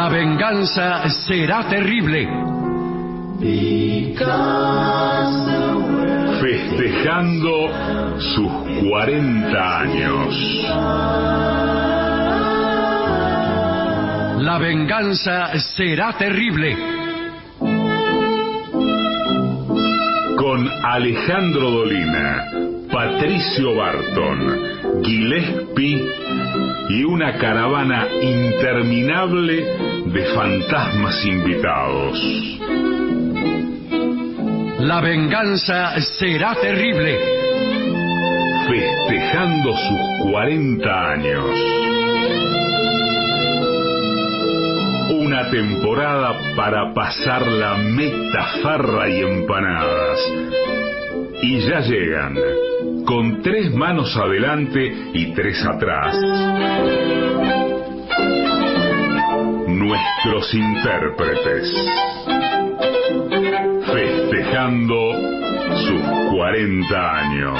La venganza será terrible. Festejando sus 40 años. La venganza será terrible. Con Alejandro Dolina, Patricio Barton, Gillespie y una caravana interminable de fantasmas invitados. La venganza será terrible. Festejando sus 40 años. Una temporada para pasar la metafarra y empanadas. Y ya llegan, con 3 manos adelante y 3 atrás, nuestros intérpretes. Festejando sus 40 años.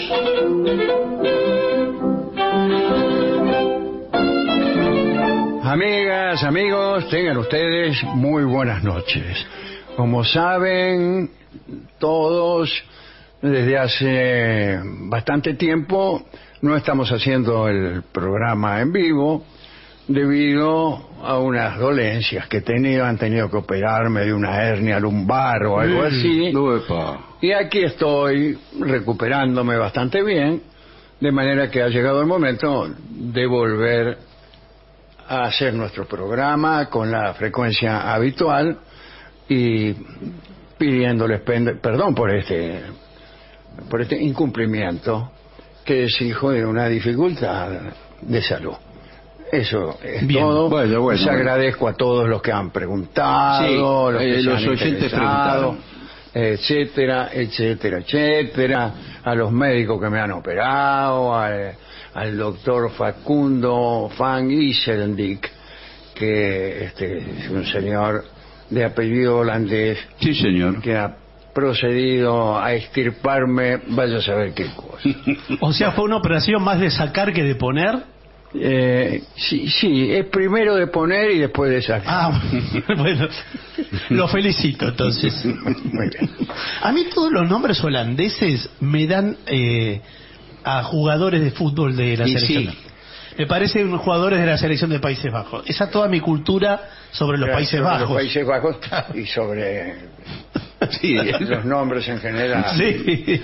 Amigas, amigos, tengan ustedes muy buenas noches. Como saben, todos, desde hace bastante tiempo no estamos haciendo el programa en vivo debido a unas dolencias que he tenido. Han tenido que operarme de una hernia lumbar o algo así. Y aquí estoy recuperándome bastante bien, de manera que ha llegado el momento de volver a hacer nuestro programa con la frecuencia habitual y pidiéndoles perdón por este incumplimiento que es hijo de una dificultad de salud. Eso es bien, todo. Bueno, les agradezco a todos los que han preguntado, sí, los oyentes preguntaron, etcétera, etcétera, etcétera, a los médicos que me han operado, al doctor Facundo Van Gisseldick, que es un señor de apellido holandés, sí, señor, que ha procedido a extirparme, vaya a saber qué cosa. O sea, fue una operación más de sacar que de poner. Sí, es primero de poner y después de sacar. Ah, bueno, lo felicito entonces. Muy bien. A mí todos los nombres holandeses me dan a jugadores de fútbol de la selección. Sí. Me parecen jugadores de la selección de Países Bajos. Esa toda mi cultura sobre los Países Bajos. Los Países Bajos y sobre sí, los nombres en general. Sí.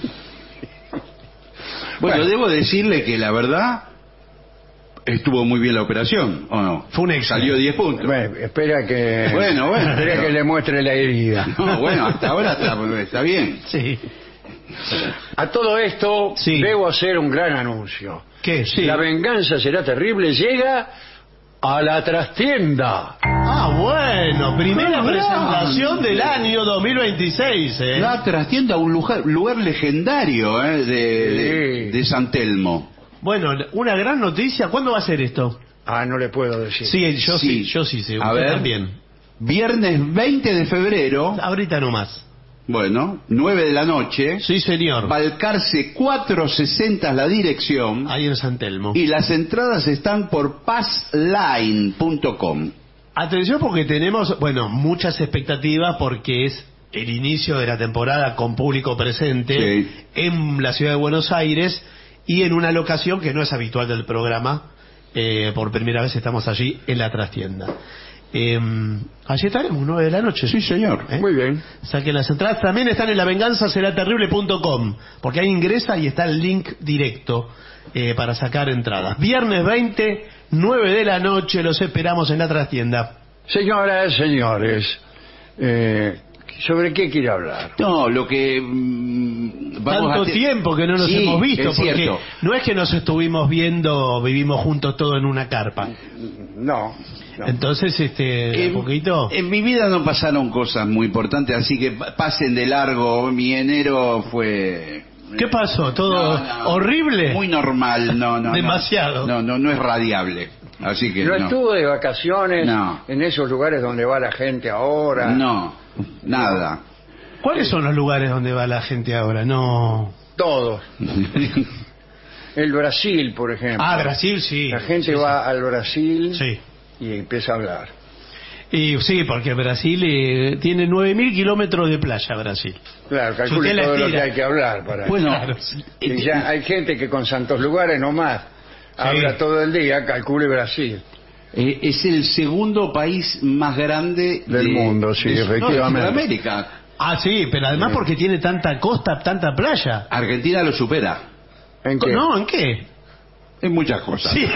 Bueno, debo decirle que la verdad estuvo muy bien la operación, ¿o no? Fue un éxito. Salió 10 puntos. Bueno, espera que espera que le muestre la herida. No, bueno, hasta ahora está bien. Sí. A todo esto, sí, debo hacer un gran anuncio. ¿Qué? Sí. La venganza será terrible. Llega a la trastienda. Ah, bueno, primera presentación del año 2026. La trastienda, un lugar legendario de San Telmo. Bueno, una gran noticia. ¿Cuándo va a ser esto? Ah, no le puedo decir. Sí, yo sí. A ver, también. Viernes 20 de febrero. Ahorita nomás. Bueno, 9 de la noche. Sí, señor. Balcarce 460 la dirección. Ahí en San Telmo. Y las entradas están por passline.com. Atención porque tenemos, muchas expectativas porque es el inicio de la temporada con público presente, sí, en la ciudad de Buenos Aires y en una locación que no es habitual del programa. Por primera vez estamos allí en la trastienda. Allí estaremos, 9 de la noche. Sí, señor. Muy bien. Saquen las entradas. También están en lavenganzaseraterrible.com, porque ahí ingresa y está el link directo para sacar entradas. Viernes 20, 9 de la noche, los esperamos en la trastienda. Señoras, señores, ¿sobre qué quiere hablar? No, lo que tanto tiempo que no nos hemos visto, es porque cierto, no es que nos estuvimos viendo, vivimos juntos todo en una carpa. No. Entonces, un poquito. En mi vida no pasaron cosas muy importantes, así que pasen de largo. Mi enero fue. ¿Qué pasó? ¿Todo horrible? Muy normal, no. Demasiado. No es radiable. Así que no estuvo de vacaciones en esos lugares donde va la gente ahora. No, nada. ¿Cuáles son los lugares donde va la gente ahora? No. Todos. El Brasil, por ejemplo. Ah, Brasil, sí. La gente va al Brasil, sí, y empieza a hablar. Y sí, porque Brasil tiene 9.000 kilómetros de playa, Brasil. Claro, Si calcule usted la todo lo estira. que hay que hablar para Bueno, Claro. Y ya hay gente que con santos lugares nomás habla todo el día, calcule Brasil. es el segundo país más grande Del mundo, sí, efectivamente. No, de Sudamérica. Ah, sí, pero además porque tiene tanta costa, tanta playa. Argentina lo supera ¿En qué? No, ¿en qué? en muchas cosas. Sí.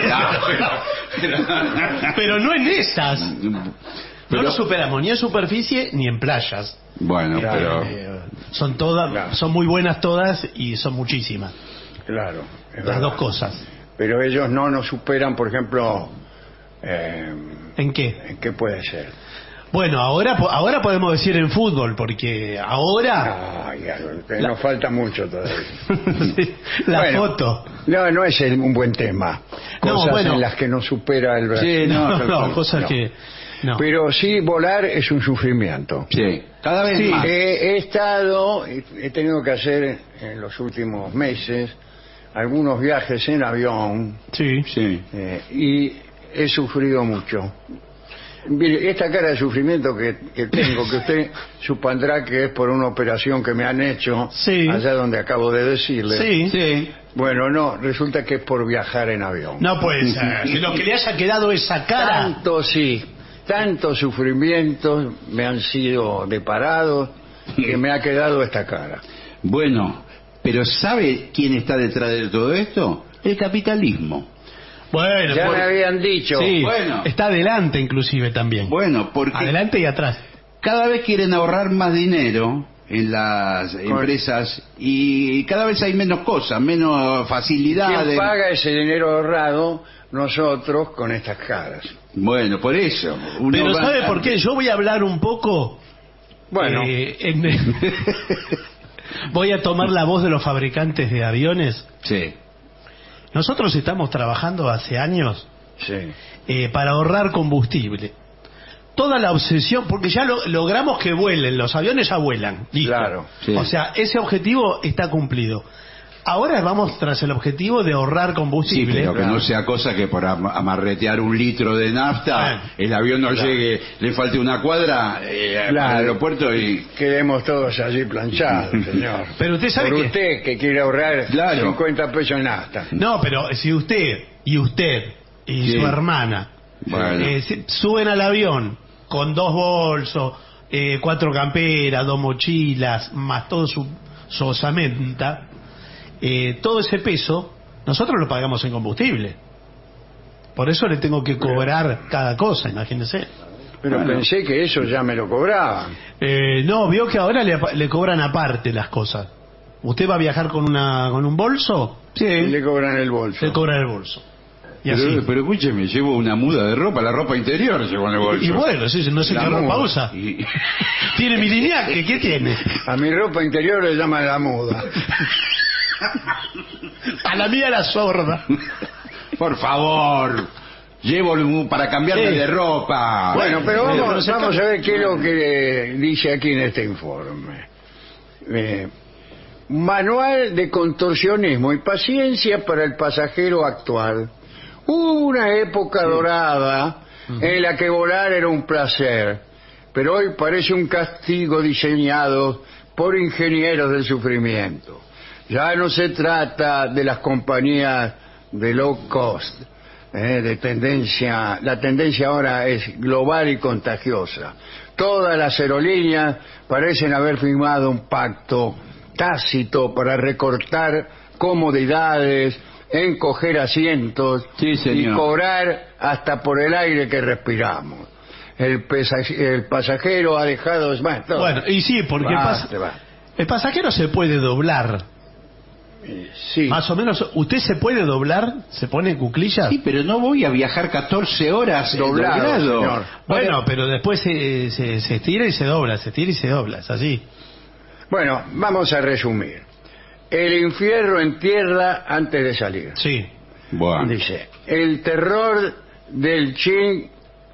Pero no en esas. Pero- No lo superamos ni en superficie ni en playas. Bueno, Claro, pero Son todas, Claro. son muy buenas todas y son muchísimas. claro. es Las verdad. dos cosas. Pero ellos no nos superan, por ejemplo, ¿En qué? ¿en qué puede ser? Bueno, ahora podemos decir en fútbol, porque ahora Ay, que nos falta mucho todavía. la Bueno, foto. No es un buen tema. No, Cosas bueno. en las que nos supera el Brasil. Sí, No, cosas no. que no. Pero sí, volar es un sufrimiento. sí, cada vez Sí. más. He tenido que hacer en los últimos meses algunos viajes en avión Sí. Sí. y he sufrido mucho. Mire, esta cara de sufrimiento que tengo, que usted supondrá que es por una operación que me han hecho Sí. allá donde acabo de decirle. Sí. Sí. Bueno, no, resulta que es por viajar en avión. No puede ser. Si lo que le haya quedado esa cara. Tantos sufrimientos me han sido deparados que me ha quedado esta cara. Bueno, pero ¿sabe quién está detrás de todo esto? El capitalismo. Bueno, Ya por- me habían dicho. sí, Bueno. está adelante inclusive también. Bueno, porque Adelante y atrás. cada vez quieren ahorrar más dinero en las empresas y cada vez hay menos cosas, menos facilidades. ¿Quién paga ese dinero ahorrado? Nosotros con estas caras. Bueno, por eso. Uno Pero va- ¿sabe por qué? Yo voy a hablar un poco. Bueno, Voy a tomar la voz de los fabricantes de aviones. Sí. Nosotros estamos trabajando hace años sí. para ahorrar combustible. Toda la obsesión, porque ya logramos que vuelen, los aviones ya vuelan. Listo. Claro, sí. O sea, ese objetivo está cumplido. Ahora vamos tras el objetivo de ahorrar Sí, combustible. pero que Claro. no sea cosa que por amarretear 1 litro de nafta, Bueno. el avión no llegue, le falte una cuadra Claro. al aeropuerto y... Quedemos todos allí planchados, señor. Pero usted sabe Por que... usted que quiere ahorrar Claro. 50 pesos en nafta. No, pero si usted y Sí. su hermana Bueno. suben al avión con 2 bolsos, 4 camperas, 2 mochilas, más todo su osamenta, todo ese peso, nosotros lo pagamos en combustible. Por eso le tengo que cobrar cada cosa, imagínese. Pero Bueno. pensé que eso ya me lo cobraban. No, vio que ahora le cobran aparte las cosas. ¿Usted va a viajar con un bolso? Y le cobran el bolso. Le cobran el bolso. Y Pero, así. pero escúcheme, llevo una muda de ropa, la ropa interior llevo en el bolso. Y bueno, sí, no sé La qué ropa muda. usa. Y- Tiene mi lineaje, ¿qué tiene? A mi ropa interior le llaman la muda. A la mía la sorda. Por favor, llevo para cambiarme Sí. de ropa. Bueno, pero pero vamos se a cambia. ver qué es lo que dice aquí en este informe. Manual de contorsionismo y paciencia para el pasajero actual. Hubo una época dorada en la que volar era un placer, pero hoy parece un castigo diseñado por ingenieros del sufrimiento. Ya no se trata de las compañías de low cost, de tendencia. La tendencia ahora es global y contagiosa. Todas las aerolíneas parecen haber firmado un pacto tácito para recortar comodidades, encoger asientos Sí, señor. y cobrar hasta por el aire que respiramos. El pasajero ha dejado... Bueno, y sí, porque el pasajero se puede doblar. Sí. Más o menos, ¿usted se puede doblar? ¿Se pone en cuclillas? Sí, pero no voy a viajar 14 horas Doblado, señor. Bueno, pero después se estira y se dobla, se estira y se dobla, es así. Bueno, vamos a resumir. El infierno en tierra antes de salir. Sí. Bueno. Dice, el terror del chicken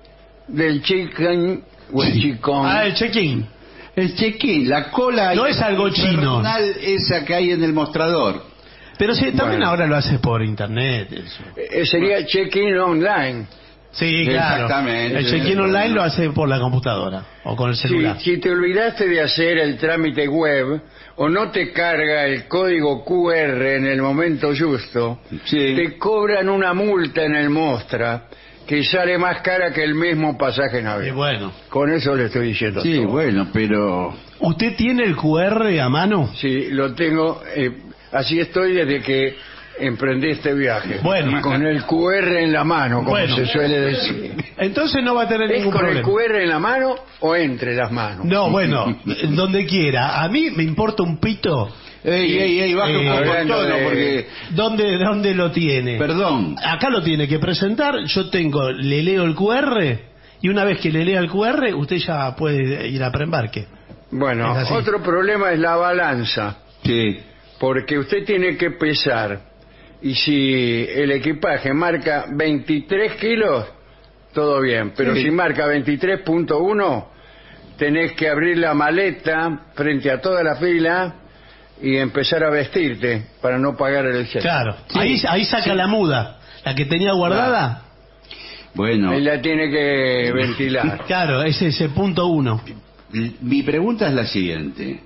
o el chicón. Ah, el check-in. El check-in, la cola No es algo chino. infernal esa que hay en el mostrador. Pero sí, también Bueno. ahora lo hace por internet. Eso. Sería check-in online. Sí, claro. Exactamente. El check-in online lo hace por la computadora o con el celular. Si te olvidaste de hacer el trámite web o no te carga el código QR en el momento justo, Sí. te cobran una multa en el Mostra que sale más cara que el mismo pasaje en Y avión. bueno. Con eso le estoy diciendo Sí, todo. bueno, pero... ¿Usted tiene el QR a mano? Sí, lo tengo. Así estoy desde que emprendí este viaje. Bueno. Con el QR en la mano, como Bueno. se suele decir. Entonces no va a tener ¿Es ningún con problema. el QR en la mano o entre las manos? No, bueno, donde quiera. A mí me importa un pito. Ey, baja un poco el hablando tono, de- porque... ¿Dónde lo tiene? Perdón. Acá lo tiene que presentar. Yo le leo el QR y una vez que le lea el QR, usted ya puede ir a preembarque. Bueno, Es así. otro problema es la balanza, Sí. porque usted tiene que pesar, y si el equipaje marca 23 kilos, todo bien, pero Sí. si marca 23.1, tenés que abrir la maleta frente a toda la fila y empezar a vestirte para no pagar el exceso. Claro. Sí. Ahí saca la muda. La que tenía guardada. Bueno, Ahí la tiene que ventilar. Claro, ese es el punto 1. mi pregunta es la siguiente.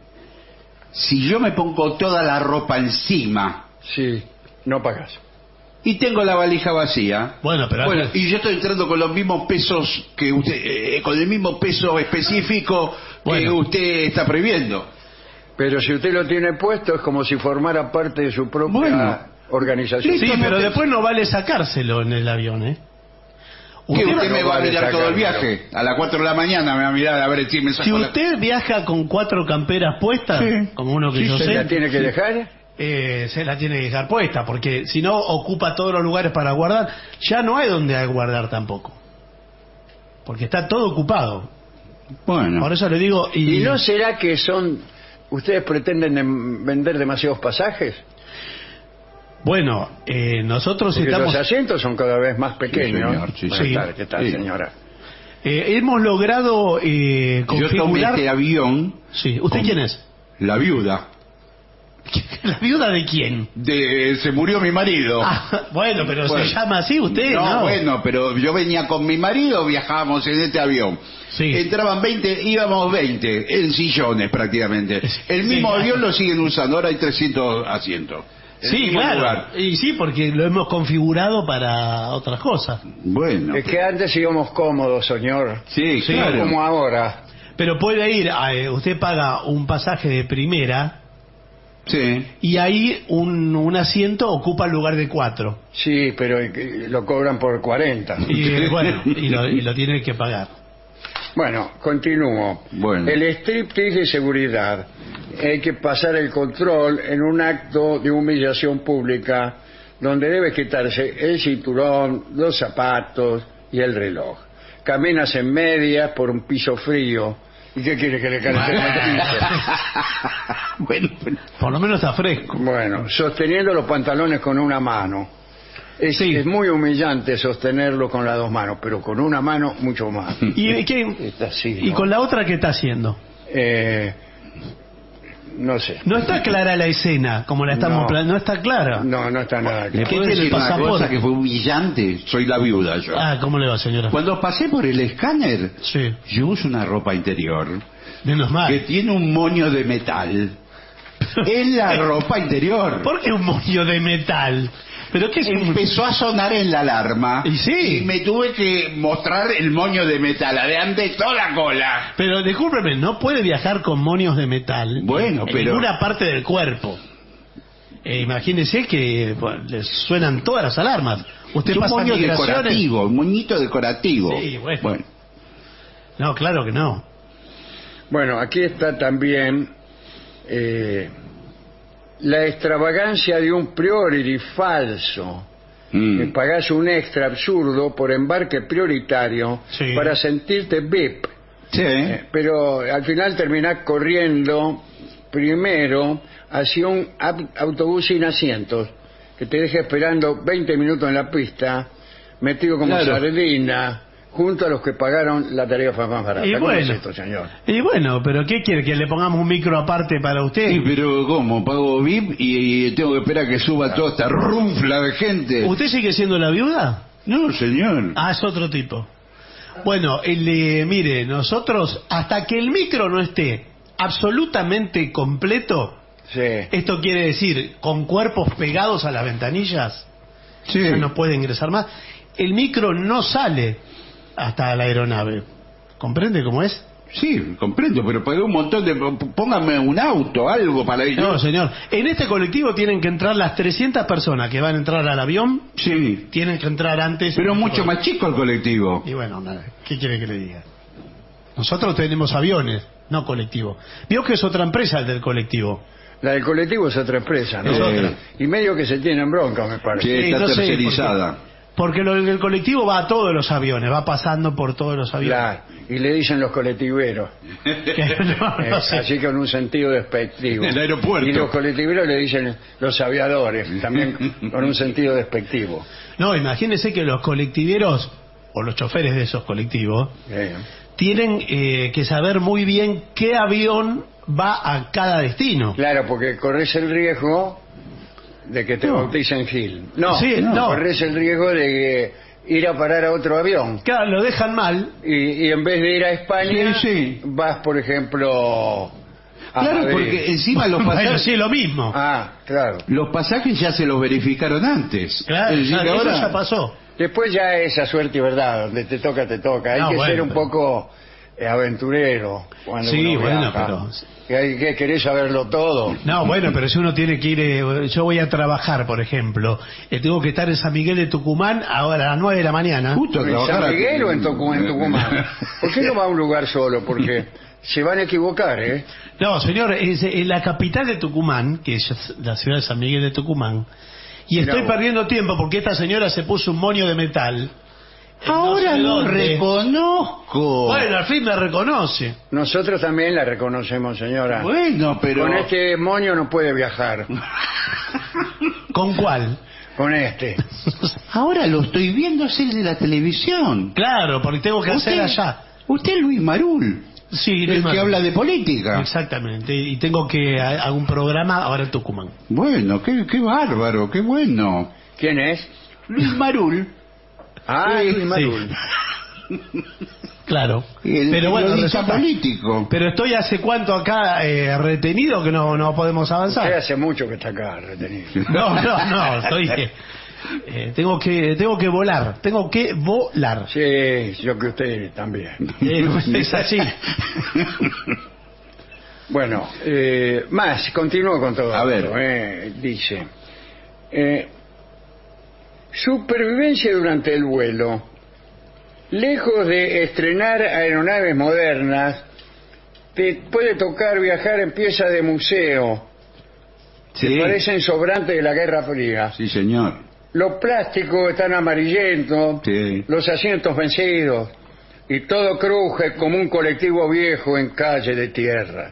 Si yo me pongo toda la ropa encima Sí, no pagas. y tengo la valija vacía... Bueno, pero y yo estoy entrando con los mismos pesos que usted... con el mismo peso específico que Bueno. usted está previendo. Pero si usted lo tiene puesto es como si formara parte de su propia Bueno. organización. sí, no pero te- después no vale sacárselo en el avión, ¿eh? ¿Que usted me no va a vale mirar todo el sacármelo. viaje? A las 4 de la mañana me va a mirar a ver si me Si saco la... usted viaja con 4 camperas puestas, Sí. como uno que Sí, yo ¿Se sé, la tiene que dejar? se la tiene que dejar puesta, porque si no ocupa todos los lugares para guardar, ya no hay donde guardar tampoco. Porque está todo ocupado. Bueno. Por eso le digo... ¿Y no será que ustedes pretenden vender demasiados pasajes? Bueno, nosotros Porque estamos... los asientos son cada vez más pequeños. señor, sí, Buenas sí. tardes, ¿qué tal, Sí. señora? hemos logrado Yo tomé configurar... este avión... Sí. ¿Usted con quién es? La viuda. ¿La viuda de quién? Se murió mi marido. Ah, bueno, pero Bueno. se llama así usted, ¿no? Bueno, pero yo venía con mi marido, viajábamos en este avión. Sí. Entraban 20, íbamos 20, en sillones prácticamente. El mismo Sí. avión lo siguen usando, ahora hay 300 asientos. En el Sí, mismo claro. lugar. Y sí, porque lo hemos configurado para otras cosas. Bueno, Es que antes íbamos cómodos, señor. sí, sí, claro. Como ahora. Pero puede ir, usted paga un pasaje de primera Sí. y ahí un asiento ocupa el lugar de 4. Sí, pero lo cobran por 40. Y bueno, y lo tiene que pagar. Bueno, continúo. Bueno. El striptease de seguridad. Hay que pasar el control en un acto de humillación pública donde debe quitarse el cinturón, los zapatos y el reloj. Caminas en medias por un piso frío. ¿Y qué quiere que le calentemos el piso? Bueno, Por lo menos está fresco. Bueno, sosteniendo los pantalones con una mano. Es muy humillante sostenerlo con las dos manos, pero con una mano mucho más. ¿Y Está así, y ¿no? con la otra qué está haciendo? No sé. No está clara la escena, como la estamos No. no está clara. No, no está nada ¿le claro. ¿Qué puedo tiene el decir una pasaporte? cosa que fue humillante? Soy la viuda yo. Ah, ¿cómo le va, señora? Cuando pasé por el escáner, Sí, yo uso una ropa interior menos que mal. tiene un moño de metal. Es la ropa interior. ¿Por qué un moño de metal? ¿Pero qué es un... Empezó a sonar en la alarma Y sí. me tuve que mostrar el moño de metal adelante de toda la cola. Pero discúlpeme, no puede viajar con moños de metal Bueno, en pero- ninguna parte del cuerpo. Imagínese que bueno, le suenan todas las alarmas. Usted Es un pasa moño migraciones. decorativo, un moñito decorativo. Sí, bueno. No, claro que no. Bueno, aquí está también la extravagancia de un priority falso. Que pagás un extra absurdo por embarque prioritario Sí. para sentirte VIP. Sí. Pero al final terminás corriendo primero hacia un autobús sin asientos que te deja esperando 20 minutos en la pista, metido como Claro. sardina, junto a los que pagaron la tarifa más barata. Y ¿Cómo bueno. es esto, señor? Y bueno, pero ¿qué quiere? ¿Que le pongamos un micro aparte para usted? Sí, pero ¿cómo? Pago VIP y tengo que esperar que suba toda esta runfla de gente. ¿Usted sigue siendo la viuda? No, señor. Ah, es otro tipo. Bueno, mire, nosotros, hasta que el micro no esté absolutamente completo, Sí. esto quiere decir, con cuerpos pegados a las ventanillas, Sí. ya no puede ingresar más, el micro no sale hasta la aeronave. ¿Comprende cómo es? Sí, comprendo, pero pagué un montón de... Póngame un auto, algo para ir. No, señor. En este colectivo tienen que entrar las 300 personas que van a entrar al avión. Sí, Tienen que entrar antes. pero mucho más chico el colectivo. Y bueno, nada, ¿qué quiere que le diga? Nosotros tenemos aviones, no colectivo. Vio que es otra empresa el del colectivo. La del colectivo es otra empresa, ¿no? Es otra. Y medio que se tienen bronca, me parece. Sí, está no sé, tercerizada. Porque el colectivo va a todos los aviones, va pasando por todos los aviones. Claro, y le dicen los colectiveros. Que no sé. Así con un sentido despectivo. En el aeropuerto. Y los colectiveros le dicen los aviadores, también con un sentido despectivo. No, imagínese que los colectiveros, o los choferes de esos colectivos, tienen que saber muy bien qué avión va a cada destino. Claro, porque corres el riesgo de que te bauticen Gil. No, Sí, no. corres el riesgo de que ir a parar a otro avión. Claro, lo dejan mal. Y en vez de ir a España, Sí. vas, por ejemplo, a Claro, Madrid. porque encima los Bueno, pasajes... sí, lo mismo. Ah, claro. Los pasajes ya se los verificaron antes. Claro, Es decir, ya, que eso ahora... ya pasó. Después ya esa suerte y verdad, donde te toca, te toca. Hay No, que bueno, ser un pero- poco aventurero cuando Sí, uno bueno, viaja. pero- Que hay que querer saberlo todo. No, bueno, pero si uno tiene que ir, yo voy a trabajar, por ejemplo, tengo que estar en San Miguel de Tucumán ahora a las 9 de la mañana. Justo a ¿En trabajar San aquí. Miguel o en Tucumán? ¿Por qué no va a un lugar solo? Porque se van a equivocar, ¿eh? No, señor, es en la capital de Tucumán, que es la ciudad de San Miguel de Tucumán, y Mirá estoy vos. perdiendo tiempo porque esta señora se puso un moño de metal. Ahora No sé lo dónde. reconozco. Bueno, al fin me reconoce. Nosotros también la reconocemos, señora. Bueno, pero... Con este moño no puede viajar. ¿Con cuál? Con este. Ahora lo estoy viendo hacer de la televisión. Claro, porque tengo que hacer allá. Usted es Luis Marul, Sí, el Luis que Manuel. habla de política. Exactamente, y tengo que hacer un programa ahora en Tucumán. Bueno, qué bárbaro, qué bueno. ¿Quién es? Luis Marul. Ah, Sí, Luis Marul. Claro. El Pero bueno, periodista resulta- político. Pero estoy hace cuánto acá retenido que no podemos Usted avanzar. hace mucho que está acá retenido. No, estoy... tengo que volar, tengo que volar. Sí, yo que usted también. Es así. Bueno, más, continúo con todo. A ver. esto, dice, supervivencia durante el vuelo. Lejos de estrenar aeronaves modernas, te puede tocar viajar en piezas de museo. Sí, Que parecen sobrantes de la Guerra Fría. sí, señor. Los plásticos están amarillentos, Sí. los asientos vencidos, y todo cruje como un colectivo viejo en calle de tierra.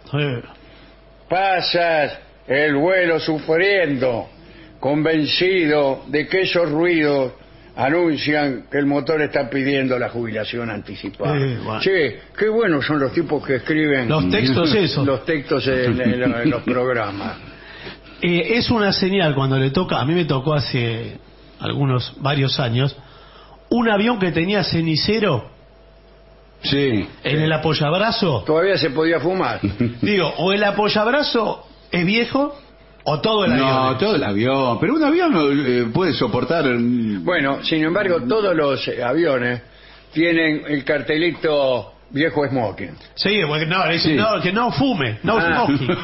Pasas el vuelo sufriendo, convencido de que esos ruidos anuncian que el motor está pidiendo la jubilación anticipada. Bueno. Che, qué buenos son los tipos que escriben Los textos esos. los textos en los programas. Es una señal cuando le toca, a mí me tocó hace varios años, un avión que tenía cenicero Sí. en el apoyabrazo. Todavía se podía fumar. Digo, o el apoyabrazo es viejo o todo el avión. No, todo el avión. Pero un avión puede soportar... Bueno, sin embargo, todos los aviones tienen el cartelito viejo smoking. Sí, porque no, le dicen, Sí. no, que no fume, no Ah. smoking.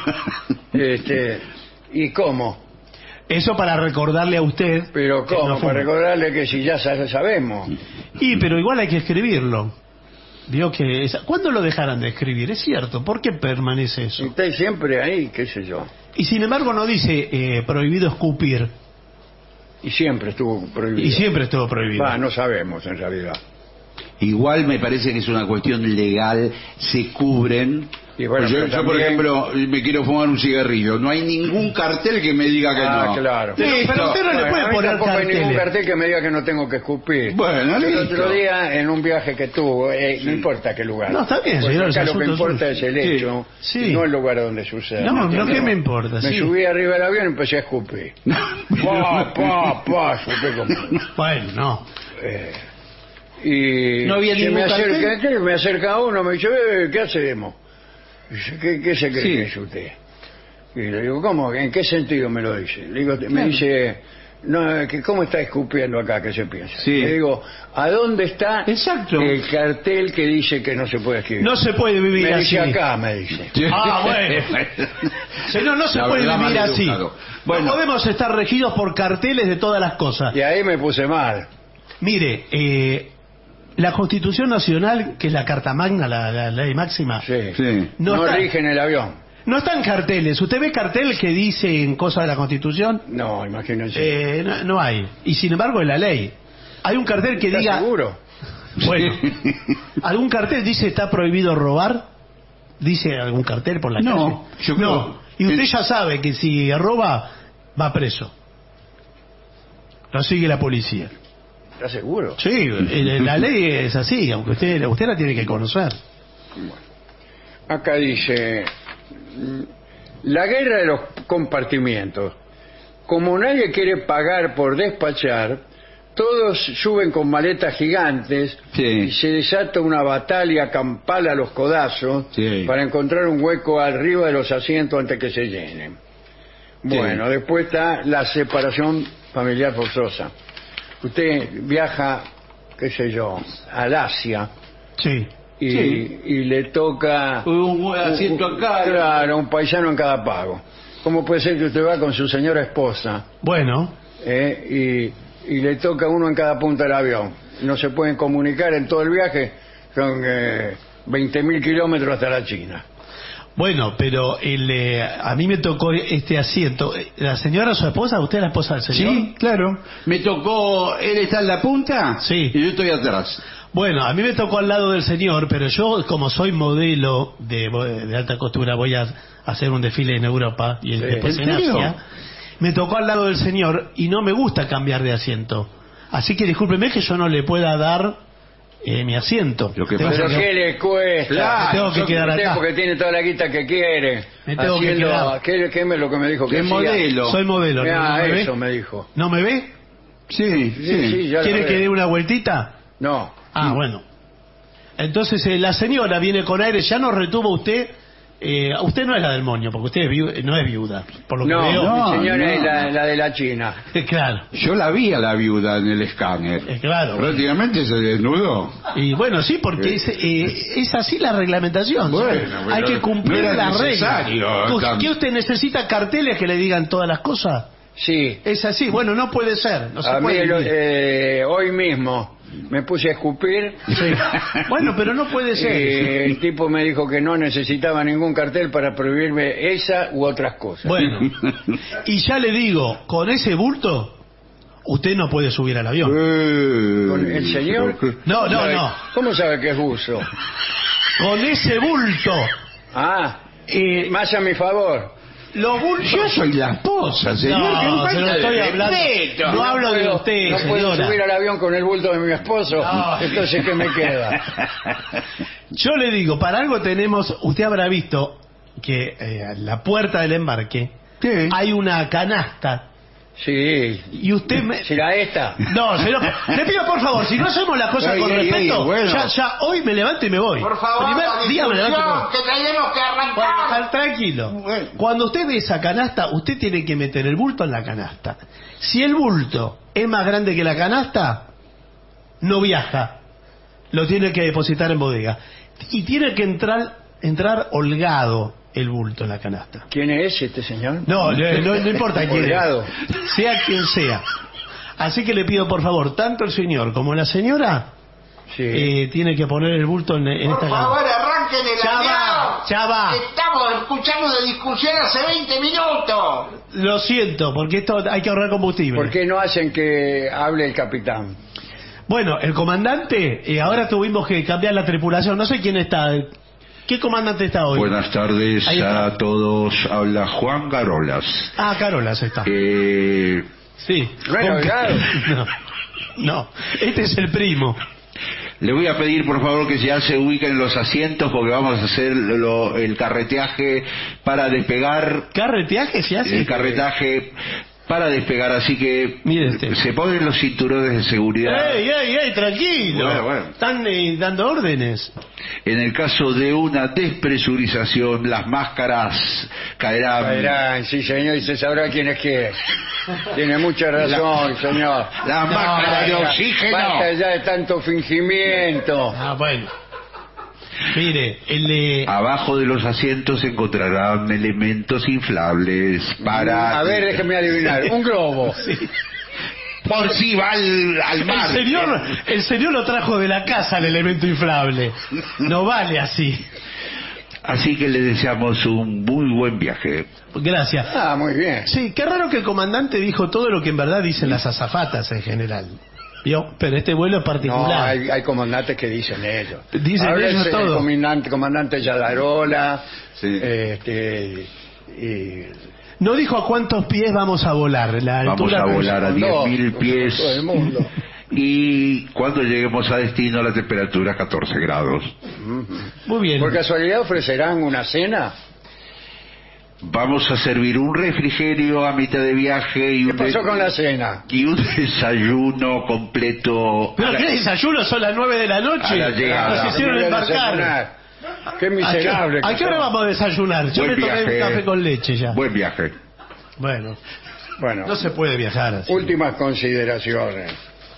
¿Y cómo? Eso para recordarle a usted. Pero que ¿cómo? no fume. Para recordarle que si ya sabemos. Y pero igual hay que escribirlo. Digo que ¿cuándo lo dejarán de escribir? Es cierto, ¿por qué permanece eso? Está siempre ahí, qué sé yo. Y sin embargo no dice prohibido escupir. Y siempre estuvo prohibido. Y siempre estuvo prohibido. Va, no sabemos en realidad. Igual me parece que es una cuestión legal, se cubren. Y bueno, yo, pero yo, por también- ejemplo, me quiero fumar un cigarrillo. No hay ningún cartel que me diga que no. Claro. Pero usted no le Bueno, puede a mí poner tampoco hay ningún carteles. cartel que me diga que no tengo que escupir. Bueno, El listo. otro día, en un viaje que tuve, no importa qué lugar. No, está bien, Porque señor, acá es lo que asunto importa suyo. es el hecho, Sí. y no el lugar donde sucede. No, ¿Entiendes? ¿qué me importa? Me Sí. subí arriba del avión y empecé a escupir. Pa, pa, pa, escupí como... Bueno, no. Y ¿No había ningún cartel? me acerca uno, me dice, ¿qué hacemos? Dice, ¿qué se cree que es usted? Y le digo, ¿cómo? ¿En qué sentido me lo dice? Le digo, me dice, no, ¿cómo está escupiendo acá? ¿Qué se piensa? Sí. Le digo, ¿a dónde está Exacto. el cartel que dice que no se puede escribir? No se puede vivir me así. dice acá, me dice. Ah, bueno. Señor, no se La puede verdad, vivir mal así. educado. Bueno. No podemos estar regidos por carteles de todas las cosas. Y ahí me puse mal. Mire, la Constitución Nacional, que es la Carta Magna, la ley máxima, Sí. No No está- rige en el avión. no está en carteles. ¿Usted ve cartel que dice en cosas de la Constitución? No, imagínense. No hay. Y sin embargo, en la ley hay un cartel que ¿Estás diga... seguro? Bueno, ¿algún cartel dice está prohibido robar? ¿Dice algún cartel por la No, calle? yo creo- No. Y usted ya sabe que si roba, va preso. Lo sigue la policía. ¿Estás seguro? Sí, la ley es así, aunque usted la tiene que conocer. Acá dice, la guerra de los compartimientos. Como nadie quiere pagar por despachar, todos suben con maletas gigantes Sí. y se desata una batalla campal a los codazos Sí. para encontrar un hueco arriba de los asientos antes que se llenen. Bueno, después está la separación familiar forzosa. Usted viaja, qué sé yo, al Asia Sí. y, Sí. y le toca Un asiento acá. Claro, un paisano en cada pago. ¿Cómo puede ser que usted va con su señora esposa Bueno, y le toca uno en cada punta del avión? No se pueden comunicar en todo el viaje, son 20.000 kilómetros hasta la China. bueno, pero a mí me tocó este asiento. ¿La señora, su esposa? ¿Usted es la esposa del señor? Sí, claro. Me tocó, él está en la punta Sí. y yo estoy atrás. Bueno, a mí me tocó al lado del señor, pero yo, como soy modelo de alta costura, voy a hacer un desfile en Europa y Sí. después ¿En en serio? Asia. Me tocó al lado del señor y no me gusta cambiar de asiento. Así que discúlpeme que yo no le pueda dar mi asiento. Lo que Tengo ¿Pero pasa que- qué le cuesta? Claro, tengo que quedar Usted acá. porque tiene toda la guita que quiere. Me tengo que quedar. ¿Qué es lo que me dijo? ¿Qué hacía? modelo? Soy modelo. ¿No, Ah, me eso ve? me dijo. ¿No me ve? Sí, sí. ya la ¿Quiere veo. que dé una vueltita? No. Ah, bueno. Entonces la señora viene con aire, ya nos retuvo usted. Usted no es la del moño, porque usted no es viuda, por lo que No, veo. no. mi señora es la de la China. Claro, Yo la vi a la viuda en el escáner. claro. Prácticamente se desnudó. Y bueno, sí, porque es así la reglamentación. Bueno, ¿Sí? Hay pero que cumplir no era las necesario, reglas. ¿Qué usted necesita carteles que le digan todas las cosas? Sí. Es así, bueno, no puede ser. No se A mí puede vivir. hoy mismo me puse a escupir. Sí. Bueno, pero no puede Y ser. el tipo me dijo que no necesitaba ningún cartel para prohibirme esa u otras cosas. Bueno, y ya le digo, con ese bulto, usted no puede subir al avión. ¿Con el señor? No, no, ¿Sabe- no. ¿Cómo sabe que es buzo? Con ese bulto. Ah, Eh, más a mi favor. los bultos... Yo soy la esposa, señor. No, ¿Qué se lo falta estoy de hablando. respeto? No hablo de puedo- usted, no puedo señora. subir al avión con el bulto de mi esposo. No. Entonces, ¿qué me queda? Yo le digo, para algo tenemos... Usted habrá visto que en la puerta del embarque Sí. hay una canasta. Sí. Y usted me... ¿Será esta? No, señor, le pido por favor, si no hacemos las cosas Ey, con ey, ey, respeto, bueno. ya hoy me levanto y me voy. Por favor, Primer la día me levanto y me voy. discusión, que tenemos que arrancar. Tranquilo. Bueno. Cuando usted ve esa canasta, usted tiene que meter el bulto en la canasta. Si el bulto es más grande que la canasta, no viaja. Lo tiene que depositar en bodega. Y tiene que entrar holgado el bulto en la canasta. ¿Quién es este señor? No importa quién Holgado. es. Sea quien sea. Así que le pido por favor, tanto el señor como la señora Sí. tiene que poner el bulto en esta Por canasta. favor, arranquen el Ya avión. va, ya va. Estamos escuchando de discusión hace 20 minutos. Lo siento, porque esto hay que ahorrar combustible. ¿Por qué no hacen que hable el capitán? Bueno, el comandante, ahora tuvimos que cambiar la tripulación. No sé quién está. ¿Qué comandante está hoy? Buenas tardes Ahí está. a todos. Habla Juan Garolas. Ah, Carolas está. Sí. Bueno, Ok. claro. No, este es el primo. Le voy a pedir por favor que ya se ubiquen los asientos porque vamos a hacer el carreteaje para despegar. ¿Carreteaje se hace? El carretaje para despegar, así que se ponen los cinturones de seguridad. ¡Ey, tranquilo! Bueno. Están dando órdenes. En el caso de una despresurización, las máscaras caerán. Sí, señor, y se sabrá quién es quién. Tiene mucha razón, señor. Las máscaras de oxígeno. Basta ya de tanto fingimiento. Bueno. Mire, abajo de los asientos se encontrarán elementos inflables para... A ver, déjeme adivinar. Un globo. Sí. Por si va al mar. El señor lo trajo de la casa el elemento inflable. No vale así. Así que le deseamos un muy buen viaje. Gracias. Muy bien. Sí, qué raro que el comandante dijo todo lo que en verdad dicen las azafatas en general. ¿Vio? Pero este vuelo es particular. No, hay comandantes que dicen ellos. Dicen ahora ellos es todo. El comandante Yadarola. Sí. No dijo a cuántos pies vamos a volar. Vamos a volar a 10.000 pies. Todo el mundo. Y cuando lleguemos a destino la temperatura es 14 grados. Muy bien. ¿Por casualidad ofrecerán una cena? Vamos a servir un refrigerio a mitad de viaje y ¿Qué pasó con la cena? y un desayuno completo. ¿Pero qué desayuno? Son las 9 de la noche. A la llegada. Nos hicieron embarcar. Qué miserable. ¿A qué hora vamos a desayunar? Yo Buen me tomé un viaje. café con leche ya. Buen viaje. Bueno, Bueno, no se puede viajar así. últimas consideraciones.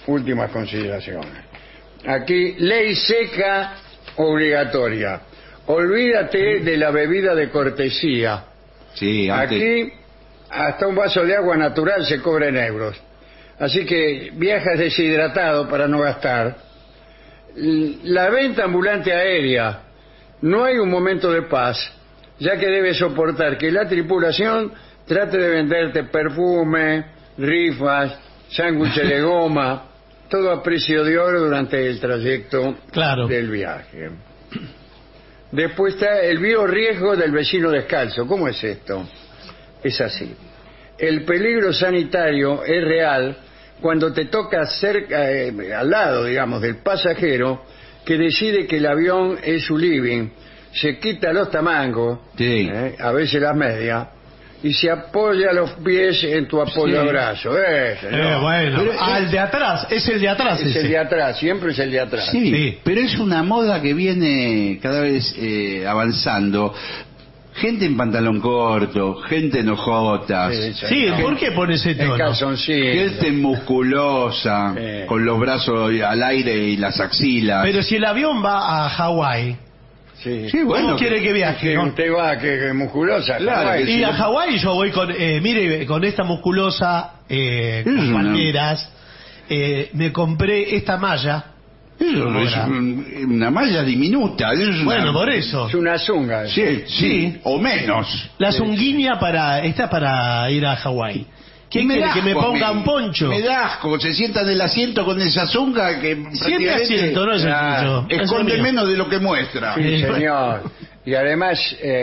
Aquí, ley seca obligatoria. Olvídate de la bebida de cortesía. Sí, antes. Aquí, hasta un vaso de agua natural se cobra en euros. Así que viajas deshidratado para no gastar. La venta ambulante aérea. No hay un momento de paz, ya que debes soportar que la tripulación trate de venderte perfume, rifas, sándwiches de goma, todo a precio de oro durante el trayecto del viaje. Después está el biorriesgo del vecino descalzo. ¿Cómo es esto? Es así. El peligro sanitario es real cuando te toca cerca, al lado, digamos, del pasajero que decide que el avión es su living, se quita los tamancos, a veces las medias, y se apoya los pies en tu apoyabrazo. Bueno, al de atrás, es el de atrás. Es el de atrás, siempre es el de atrás. Sí, pero es una moda que viene cada vez avanzando. Gente en pantalón corto, gente en ojotas. Sí, ¿por qué pone ese tono? En calzoncillo. Gente musculosa, con los brazos al aire y las axilas. Pero si el avión va a Hawái, ¿cómo quiere que viaje? Usted va, que es musculosa. Claro, y a Hawái yo voy con, mire, con esta musculosa, con palmeras, me compré esta malla. Eso es una malla diminuta. Bueno, por eso. Es una zunga. Sí, o menos. La zunguiña está para ir a Hawái. ¿Quién quiere que me ponga un poncho? Me da asco, se sienta en el asiento con esa zunga que Siempre asiento, no es el tuyo. esconde menos de lo que muestra. Sí, señor. Y además,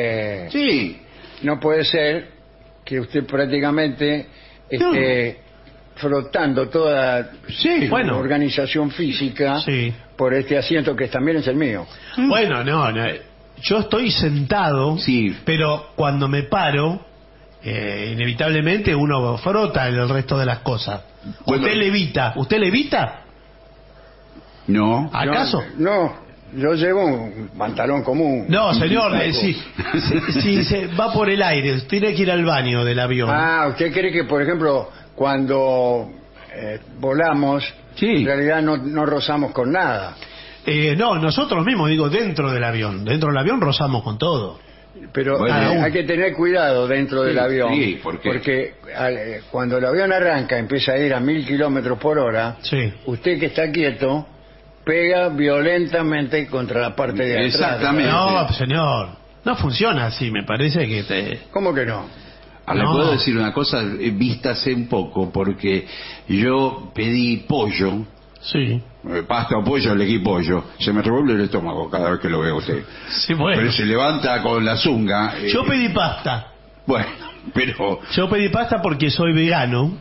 no puede ser que usted prácticamente esté frotando toda la organización física por este asiento que también es el mío. Bueno, no, yo estoy sentado, pero cuando me paro, inevitablemente uno frota el resto de las cosas. ¿Usted levita? ¿Usted levita? No. ¿Acaso? No, yo llevo un pantalón común. No, señor, si se va por el aire, tiene que ir al baño del avión. ¿Usted cree que, por ejemplo, cuando volamos, en realidad no rozamos con nada? No, nosotros mismos, digo, dentro del avión. Dentro del avión rozamos con todo. Pero hay que tener cuidado dentro del avión, porque cuando el avión arranca, empieza a ir a 1000 kilómetros por hora, usted que está quieto, pega violentamente contra la parte de atrás. Exactamente. No, señor, no funciona así, me parece que ¿Cómo que no? Le puedo decir una cosa, vístase un poco, porque yo pedí pollo. Pasta o pollo, elegí pollo. Se me revuelve el estómago cada vez que lo veo a usted. Pero se levanta con la zunga. Yo pedí pasta. Bueno, pero... Yo pedí pasta porque soy vegano.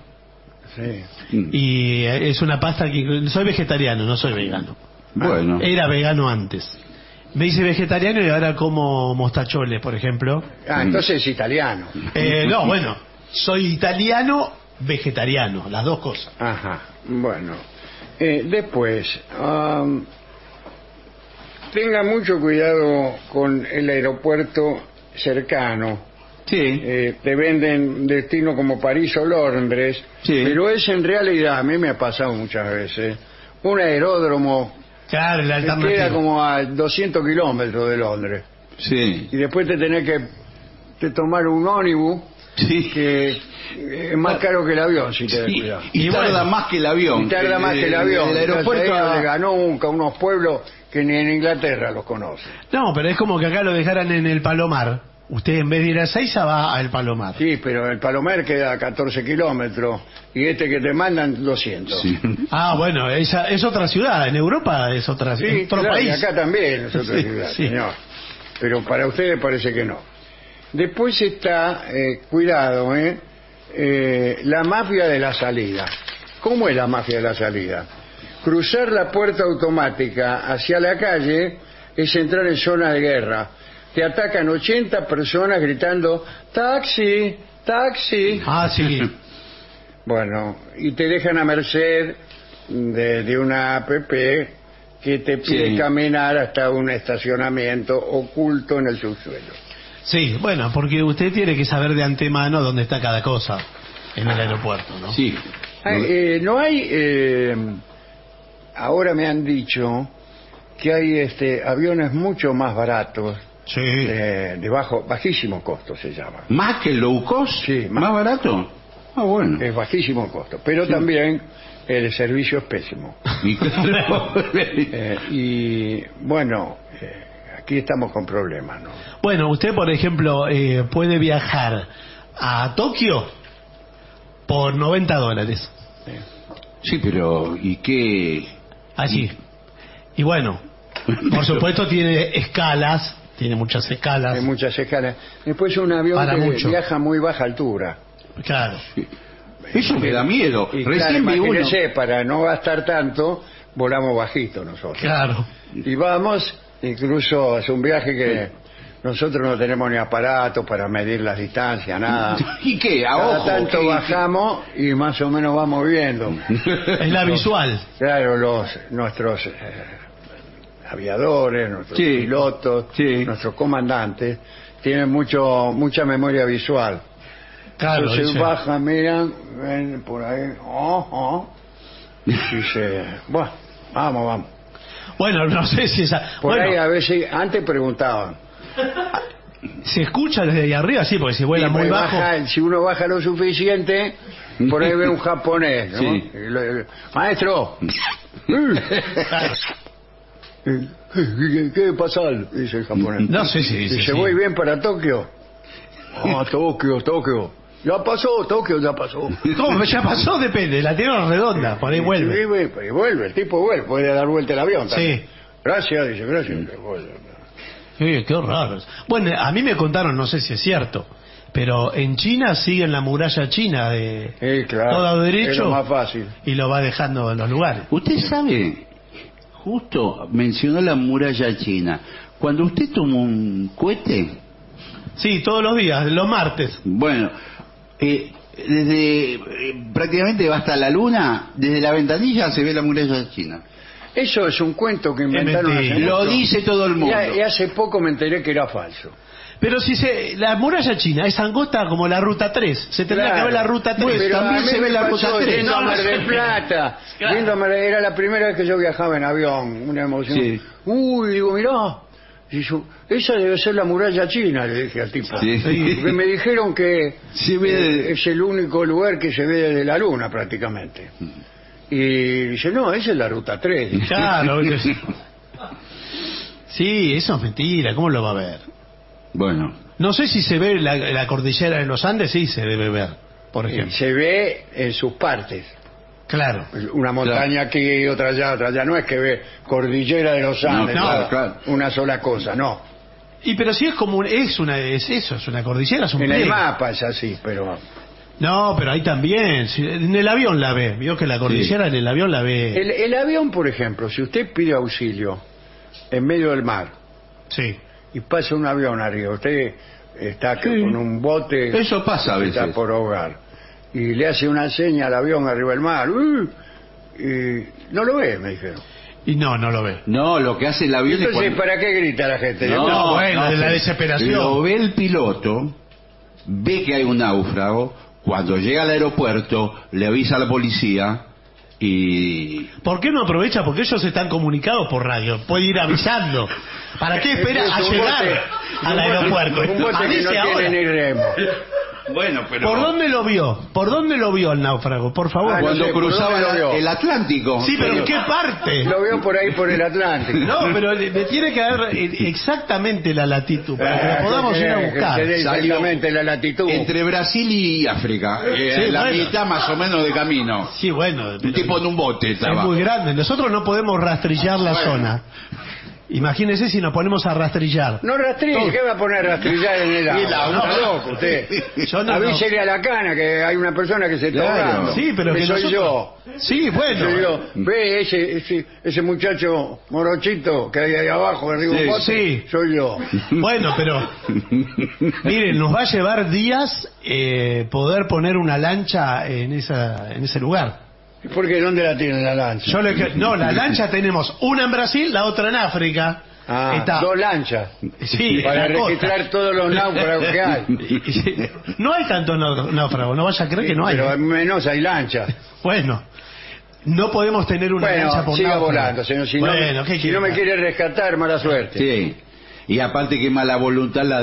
Y es una pasta que... Soy vegetariano, no soy vegano. Bueno. Era vegano antes. Me hice vegetariano y ahora como mostacholes, por ejemplo. Entonces es italiano. No, bueno, soy italiano vegetariano, las dos cosas. Ajá, bueno. Después, tenga mucho cuidado con el aeropuerto cercano. Sí. Te venden destino como París o Londres, Sí. pero es en realidad, a mí me ha pasado muchas veces, un aeródromo Claro, la que queda alternativa. como a 200 kilómetros de Londres. Sí. Y después te tenés que tomar un ónibus Sí. que es más caro que el avión, si te das Sí. cuidado. Y tarda más que el avión. Y tarda más que el avión. El aeropuerto Entonces, ahí no le ganó unos pueblos que ni en Inglaterra los conocen. No, pero es como que acá lo dejaran en el Palomar. Usted en vez de ir a Seiza va al Palomar. Sí, pero el Palomar queda a 14 kilómetros y este que te mandan 200. Sí. Ah, bueno, esa es otra ciudad. En Europa es otra, Sí, otro claro, y país. acá también es otra Sí, ciudad, sí. señor. Pero para ustedes parece que no. Después está, cuidado, la mafia de la salida. ¿Cómo es la mafia de la salida? Cruzar la puerta automática hacia la calle es entrar en zona de guerra. Te atacan 80 personas gritando taxi, taxi. Ah, sí. Bueno, y te dejan a merced de una app que te pide Sí. caminar hasta un estacionamiento oculto en el subsuelo. Sí, bueno, porque usted tiene que saber de antemano dónde está cada cosa en el aeropuerto, ¿no? Sí. No hay, ahora me han dicho que hay aviones mucho más baratos, Sí. de bajísimo costo se llama. ¿Más que el low cost? Sí, ¿Más barato? Ah, bueno. Es bajísimo costo, pero también el servicio es pésimo. Y claro. Y bueno, aquí estamos con problemas, ¿no? Bueno, usted, por ejemplo, puede viajar a Tokio por $90. Sí, pero ¿y qué? Allí. Y bueno, por supuesto tiene escalas, tiene muchas escalas. Hay muchas escalas. Después un avión Para que mucho. viaja a muy baja altura. Claro. Eso me da miedo. Y Recién claro, vi uno. imagínese, para no gastar tanto, volamos bajito nosotros. Claro. Y vamos, incluso hace un viaje que nosotros no tenemos ni aparato para medir las distancias, nada. ¿Y qué? A Cada ojo. tanto ¿qué? bajamos y más o menos vamos viendo. Es la visual. Claro, nuestros aviadores, nuestros Sí. pilotos, Sí. nuestros comandantes, tienen mucha memoria visual. Claro, Entonces dice. bajan, miran, ven por ahí, y dice, bueno, vamos. Bueno, no sé si esa. Por Bueno, ahí a veces, antes preguntaban. se escucha desde ahí arriba, sí, porque si vuela Y muy pues bajo. si uno baja lo suficiente, por ahí ve un japonés, ¿no? Sí. Maestro, Claro. ¿qué pasa? Dice el japonés. No sé si dice. Dice, sí. ¿voy bien para Tokio? Tokio. Ya pasó, Tokio ya pasó. ¿Cómo? Ya pasó, depende. La tiene redonda, por ahí vuelve. Y vuelve, el tipo vuelve, puede dar vuelta el avión también. Sí. Gracias, dice, gracias. Sí, qué raro. Bueno, a mí me contaron, no sé si es cierto, pero en China siguen la muralla china de Claro, todo es derecho lo más fácil. y lo va dejando en los lugares. Usted sabe, justo mencionó la muralla china. Cuando usted toma un cohete, Sí, todos los días, los martes. bueno, desde prácticamente va hasta la luna, desde la ventanilla se ve la muralla china. Eso es un cuento que inventaron hace mentira. Lo mucho. dice todo el mundo. Y hace poco me enteré que era falso. Pero si la muralla china es angosta como la ruta 3, se tendrá Claro. que ver la ruta 3. Pero también a mí se ve me la pasó ruta 3. yendo a Mar del No, Plata. Claro. Era la primera vez que yo viajaba en avión, una emoción. Sí. Uy, digo, mirá. Y yo, esa debe ser la muralla china, le dije al tipo. Sí. Porque me dijeron que Se ve es el único lugar que se ve desde la luna prácticamente. Y dice, no, esa es la ruta 3. Claro. Sí, eso es mentira, ¿cómo lo va a ver? Bueno, No sé si se ve la cordillera de los Andes, sí se debe ver, por ejemplo. Se ve en sus partes. Claro. Una montaña aquí, otra allá. No es que ve cordillera de los Andes, No, nada, claro. una sola cosa, no. Y pero si es como es una cordillera, es un En el pliegue. mapa es así, pero No, pero ahí también, en el avión la ve, vio que la cordillera en el avión la ve. el avión, por ejemplo, si usted pide auxilio en medio del mar Sí. y pasa un avión arriba, usted está con un bote eso pasa a que está veces. por ahogar, y le hace una seña al avión arriba del mar. Y no lo ve, me dijeron. Y no lo ve. No, lo que hace el avión Entonces, es cuando... ¿para qué grita la gente? No, bueno, de la desesperación. Lo ve el piloto, ve que hay un náufrago, cuando llega al aeropuerto, le avisa a la policía y... ¿Por qué no aprovecha? Porque ellos están comunicados por radio. Puede ir avisando. ¿Para qué espera a llegar al aeropuerto? Un bote que no Avise ahora. tiene ni remo. Bueno, pero... ¿Por dónde lo vio? ¿Por dónde lo vio el náufrago? Por favor. Ah, no Cuando sé, ¿por cruzaba dónde lo vio? el Atlántico. Sí, pero ¿en qué parte? Lo veo por ahí, por el Atlántico. No, pero le tiene que dar exactamente la latitud para que la podamos ir a buscar. Que dé exactamente la latitud. Entre Brasil y África. Sí, la bueno. mitad más o menos de camino. Sí, bueno. Un tipo en un bote Es estaba. muy grande. Nosotros no podemos rastrillar la zona. Imagínese si nos ponemos a rastrillar. No rastrille, ¿qué va a poner a rastrillar en el agua? No, Está loco usted. Yo no, Avísele a la cana que hay una persona que se está Claro. ahogando. Sí, pero que soy nosotros- yo. Sí, bueno. Soy yo. Ve ese muchacho morochito que hay ahí abajo arriba de un bote. Sí. Soy yo. Bueno, pero miren, nos va a llevar días poder poner una lancha en ese lugar. ¿Por qué? ¿Dónde la tiene la lancha? No, la lancha tenemos una en Brasil, la otra en África. Ah, Está- dos lanchas. Sí, Para en la costa. registrar todos los náufragos que hay. No hay tanto náufrago, no vaya a creer que no hay. Pero menos hay lanchas. Bueno, no podemos tener una lancha Bueno, por siga náufrago. volando, señor. Si, Bueno, ¿qué si no me quiere? quiere rescatar, mala suerte. Sí. Y aparte que mala voluntad la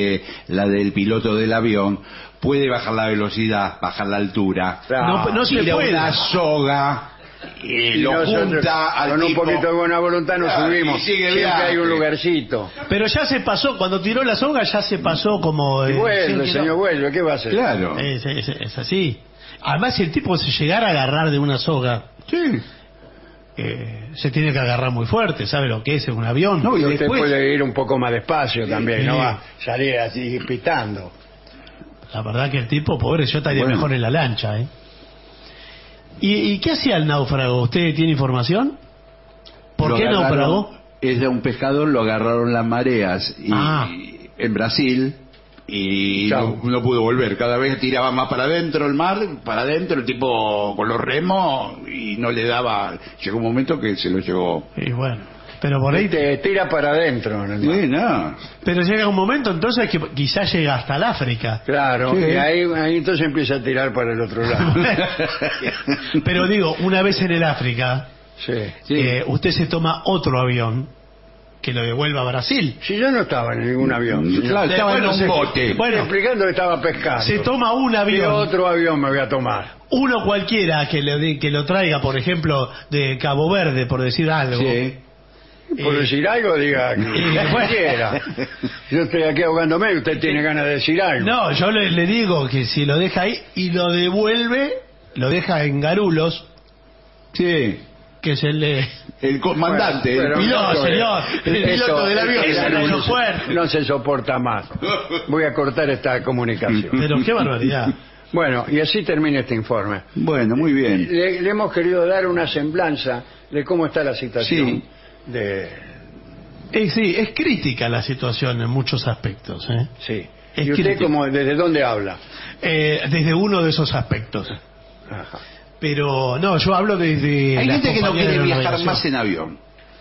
del piloto del avión. Puede bajar la velocidad, bajar la altura. No, no se Ir a puede. una soga, Y lo nosotros, junta al con tipo. un poquito de buena voluntad nos Claro, subimos. y sigue Siempre viaje. hay un lugarcito. Pero ya se pasó, cuando tiró la soga ya se pasó como... Y 100 vuelve, señor, vuelve. ¿Qué va a hacer? Claro. Es así. Además, si el tipo se llegara a agarrar de una soga, Sí. se tiene que agarrar muy fuerte, ¿sabe lo que es un avión? No, y usted después, puede ir un poco más despacio también, Sí. no va a salir así pitando. la verdad que el tipo, pobre, yo estaría Bueno. mejor en la lancha, ¿eh? ¿Y qué hacía el náufrago? ¿Usted tiene información? ¿Por Lo qué agarraron- náufrago? Es de un pescador, lo agarraron las mareas Ah. en Brasil y Chau. no pudo volver. Cada vez tiraba más para adentro el mar, para adentro, el tipo con los remos y no le daba. Llegó un momento que se lo llevó. Y bueno, pero por ahí... Te tira para adentro. en el mar. Sí, no. Pero llega un momento entonces que quizás llega hasta el África. Claro, Sí. y ahí entonces empieza a tirar para el otro lado. Pero digo, una vez en el África, Sí. usted se toma otro avión que lo devuelva a Brasil. Si yo no estaba en ningún avión. señor. Claro, estaba Bueno, en un bote. Bueno, Explicando que estaba pescando. se toma un ¿Qué avión, otro avión me voy a tomar? uno cualquiera que lo traiga, por ejemplo, de Cabo Verde, por decir algo. Sí. Por Eh, decir algo, diga que bueno. quiera. Yo estoy aquí ahogándome y usted tiene ganas de decir algo. No, yo le digo que si lo deja ahí y lo devuelve, lo deja en Garulos, Sí. que es el de... El comandante, Bueno, el pero piloto, esto es- señor, el piloto del avión, esto el no aeropuerto. no se soporta más. Voy a cortar esta comunicación. Pero qué barbaridad. Bueno, y así termina este informe. Bueno, muy bien. Le hemos querido dar una semblanza de cómo está la situación Sí. de... Sí, es crítica la situación en muchos aspectos. Sí. Es ¿Y usted crítica. desde dónde habla? Desde uno de esos aspectos. Ajá. Pero no, yo hablo desde... Hay las gente que no compañías quiere de viajar navegación. más en avión.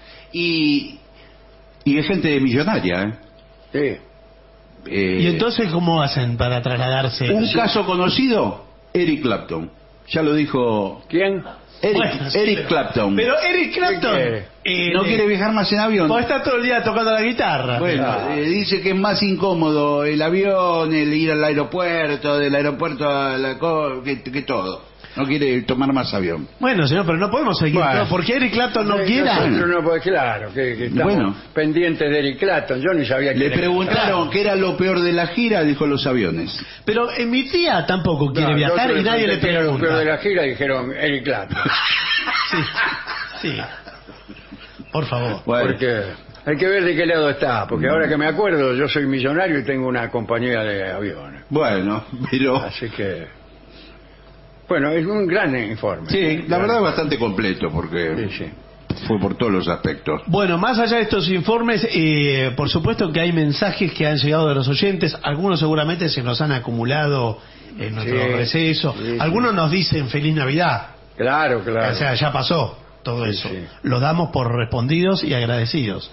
Y es gente millonaria, Sí. ¿Y entonces cómo hacen para trasladarse? Un caso conocido, Eric Clapton. Ya lo dijo ¿Quién? Bueno, sí, Eric pero- Clapton. Pero Eric Clapton... No quiere viajar más en avión. O está todo el día tocando la guitarra. Bueno, dice que es más incómodo el avión, el ir al aeropuerto, del aeropuerto a que todo. No quiere tomar más avión. Bueno, señor, pero no podemos seguir Bueno. todo, porque Eric Clapton no quiera. Nosotros no, pues claro, que estamos Bueno. pendientes de Eric Clapton. Yo ni sabía que Le era- preguntaron qué era lo peor de la gira, dijo los aviones. Pero mi tía tampoco quiere No, viajar nosotros y nadie le pregunté quién era lo peor pregunta. de la gira y dijeron Eric Clapton. Sí, sí. Por favor. Bueno, Porque hay que ver de qué lado está. Porque ahora que me acuerdo, yo soy millonario y tengo una compañía de aviones. bueno, pero... Así que... Bueno, es un gran informe. Sí, la verdad es bastante completo porque Sí, sí. fue por todos los aspectos. Bueno, más allá de estos informes, por supuesto que hay mensajes que han llegado de los oyentes. Algunos seguramente se nos han acumulado en nuestro receso. Algunos nos dicen Feliz Navidad. Claro. O sea, ya pasó todo eso. Sí. Lo damos por respondidos y agradecidos.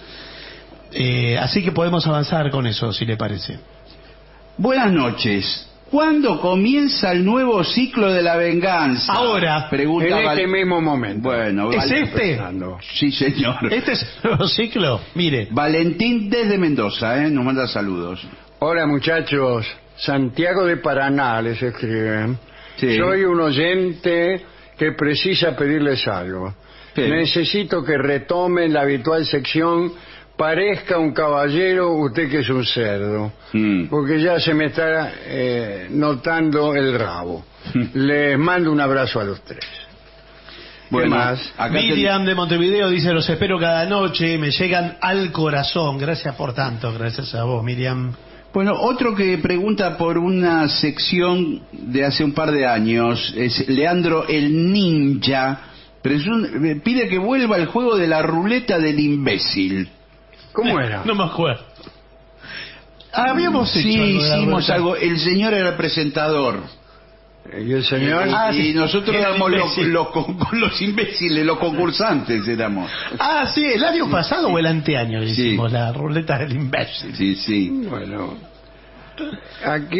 Así que podemos avanzar con eso, si le parece. Buenas noches. ¿Cuándo comienza el nuevo ciclo de la venganza? Ahora. Pregunta En este mismo momento. Bueno, ¿Es este? Sí, señor. ¿Este es el nuevo ciclo? Mire. Valentín desde Mendoza, nos manda saludos. Hola muchachos, Santiago de Paraná les escriben. Sí. Soy un oyente que precisa pedirles algo. Sí. Necesito que retomen la habitual sección Parezca un caballero, usted que es un cerdo. Porque ya se me está notando el rabo. Les mando un abrazo a los tres. Bueno, ¿Qué más? acá Miriam de Montevideo dice: los espero cada noche, me llegan al corazón. Gracias por tanto, gracias a vos, Miriam. Bueno, otro que pregunta por una sección de hace un par de años es Leandro el Ninja. Pide que vuelva el juego de la ruleta del imbécil. ¿Cómo era? No me acuerdo. Habíamos hecho Sí, algo de la hicimos ruleta. algo. El señor era el presentador. ¿Y el señor? Y nosotros Era éramos imbécil. los imbéciles, los concursantes éramos. Ah, sí, el año pasado o el anteaño hicimos Sí. la ruleta del imbécil. Sí, sí. Bueno, aquí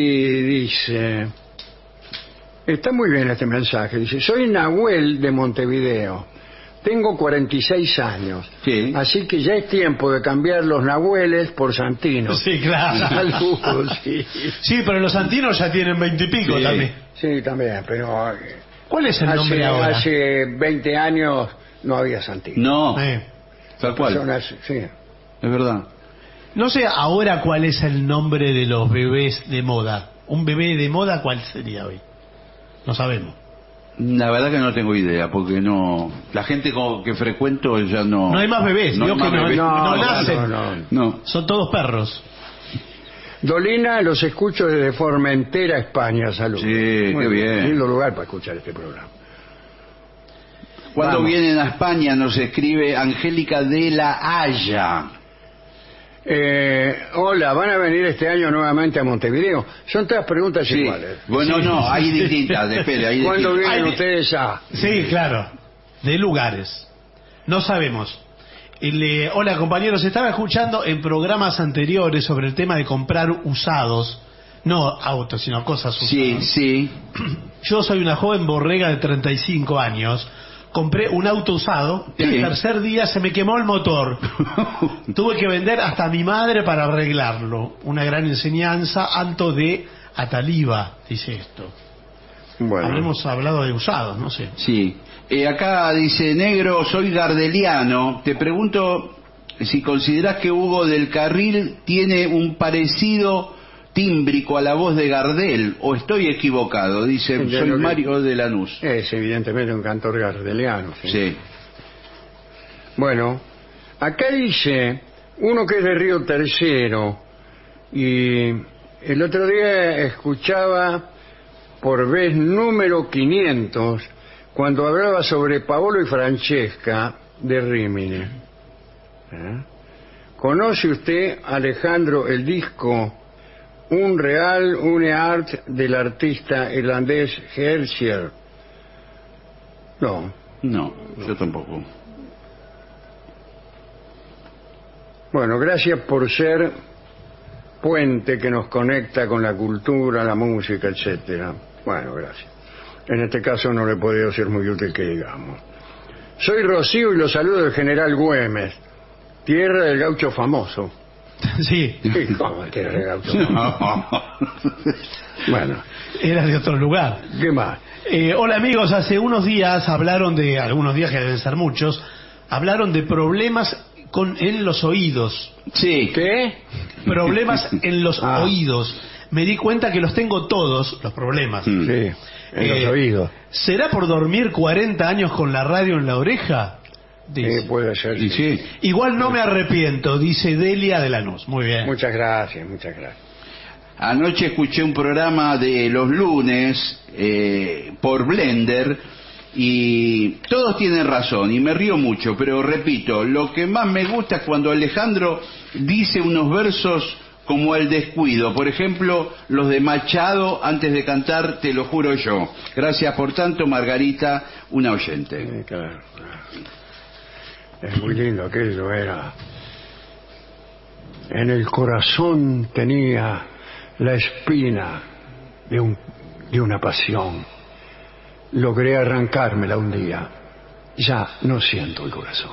dice, está muy bien este mensaje, dice, soy Nahuel de Montevideo, tengo 46 años, Sí. así que ya es tiempo de cambiar los Nahueles por Santinos. Sí, claro. Saludos, sí. Sí, pero los santinos ya tienen 20 y pico Sí. también. Sí, también, pero ¿Cuál es el nombre ahora? hace 20 años no había Santinos. No, Eh, tal cual. Sí. Es verdad. No sé ahora cuál es el nombre de los bebés de moda. ¿Un bebé de moda cuál sería hoy? No sabemos. La verdad que no tengo idea, porque no... La gente que frecuento ya no... No hay más bebés, No hay digo que más bebés. no nacen. No. Son todos perros. Dolina, los escucho desde Formentera, España. Saludos. Sí, qué bien. Lindo lugar para escuchar este programa. Cuando Vamos. vienen a España nos escribe Angélica de la Haya. Hola, ¿van a venir este año nuevamente a Montevideo? Son todas preguntas Sí. iguales. Bueno, Sí. no, hay distintas. Espere, hay ¿Cuándo distintas. vienen Ay, ustedes a...? Sí, claro. De lugares. No sabemos. Hola compañeros, estaba escuchando en programas anteriores sobre el tema de comprar usados. No autos, sino cosas usadas. Sí, sí. Yo soy una joven borrega de 35 años. Compré un auto usado y Sí. al tercer día se me quemó el motor. Tuve que vender hasta a mi madre para arreglarlo. Una gran enseñanza. Anto de Ataliba dice esto. Bueno, Habremos hablado de usados, no sé. Sí. Acá dice, negro, soy gardeliano. Te pregunto si considerás que Hugo del Carril tiene un parecido tímbrico a la voz de Gardel, o estoy equivocado. Dice, Sí, soy lo que- Mario de Lanús. es evidentemente un cantor gardeliano. Sí. Sí. Bueno, acá dice uno que es de Río Tercero y el otro día escuchaba por vez número 500 cuando hablaba sobre Paolo y Francesca de Rímini. ¿Conoce usted, Alejandro, el disco Un Real Une Art del artista irlandés Hersier? No. No, yo tampoco. Bueno, gracias por ser puente que nos conecta con la cultura, la música, etcétera. Bueno, gracias. En este caso no le he podido ser muy útil que digamos. Soy Rocío y lo saludo del general Güemes, tierra del gaucho famoso. Sí, Sí, ¿cómo tierra del gaucho famoso? Bueno, era de otro lugar. ¿qué más? Hola amigos, hace unos días hablaron de, algunos días que deben ser muchos, hablaron de problemas en los oídos. Sí. ¿Qué? Problemas en los Ah. oídos. Me di cuenta que los tengo todos, los problemas. Sí, en los oídos. ¿Será por dormir 40 años con la radio en la oreja? Dice. Puede ser. Y sí. sí. Igual no me arrepiento, dice Delia de Lanús. Muy bien. Muchas gracias, muchas gracias. Anoche escuché un programa de los lunes por Blender y todos tienen razón y me río mucho, pero repito, lo que más me gusta es cuando Alejandro dice unos versos como el descuido. Por ejemplo, los de Machado antes de cantar Te lo juro yo. Gracias por tanto, Margarita, una oyente. Sí, claro. Es muy lindo, aquello era. En el corazón tenía la espina de una pasión. Logré arrancármela un día. Ya no siento el corazón.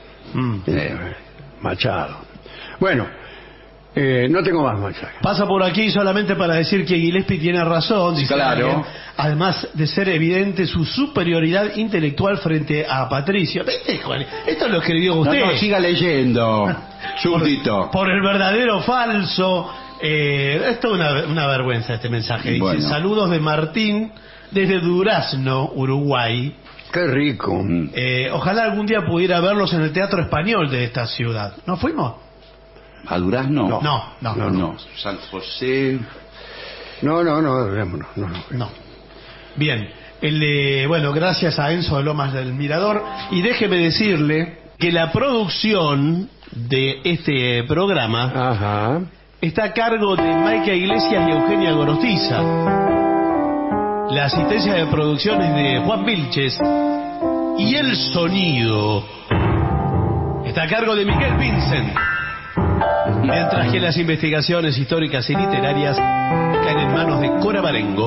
Machado. Bueno, no tengo más mensajes. Pasa por aquí solamente para decir que Gillespie tiene razón, dice Claro. alguien, además de ser evidente su superioridad intelectual frente a Patricio. ¿Viste, Juan? Esto lo escribió usted. No, siga leyendo. Súbdito. Por el verdadero falso. Esto es una vergüenza este mensaje. Dice, Bueno. saludos de Martín desde Durazno, Uruguay. Qué rico. Ojalá algún día pudiera verlos en el Teatro Español de esta ciudad. ¿No fuimos? ¿A Durazno? No. San José. No. Bien. Bueno, gracias a Enzo de Lomas del Mirador. Y déjeme decirle que la producción de este programa Ajá. está a cargo de Maica Iglesias y Eugenia Gorostiza. La asistencia de producción es de Juan Vilches. Y el sonido está a cargo de Miguel Vincent. Mientras que las investigaciones históricas y literarias caen en manos de Cora Barengo.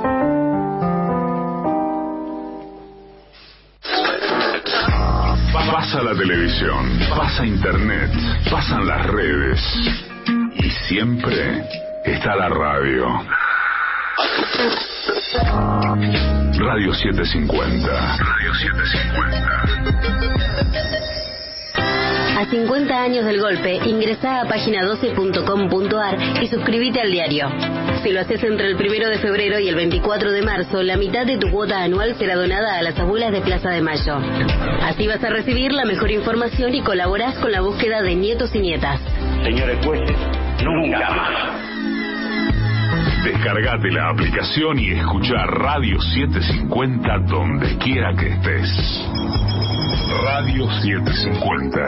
Pasa la televisión, pasa internet, pasan las redes y siempre está la radio. Radio 750. Radio 750. A 50 años del golpe, ingresá a página12.com.ar y suscríbete al diario. Si lo haces entre el 1 de febrero y el 24 de marzo, la mitad de tu cuota anual será donada a las abuelas de Plaza de Mayo. Así vas a recibir la mejor información y colaborás con la búsqueda de nietos y nietas. Señores jueces, nunca más. Descargate la aplicación y escucha Radio 750 donde quiera que estés. Radio 750.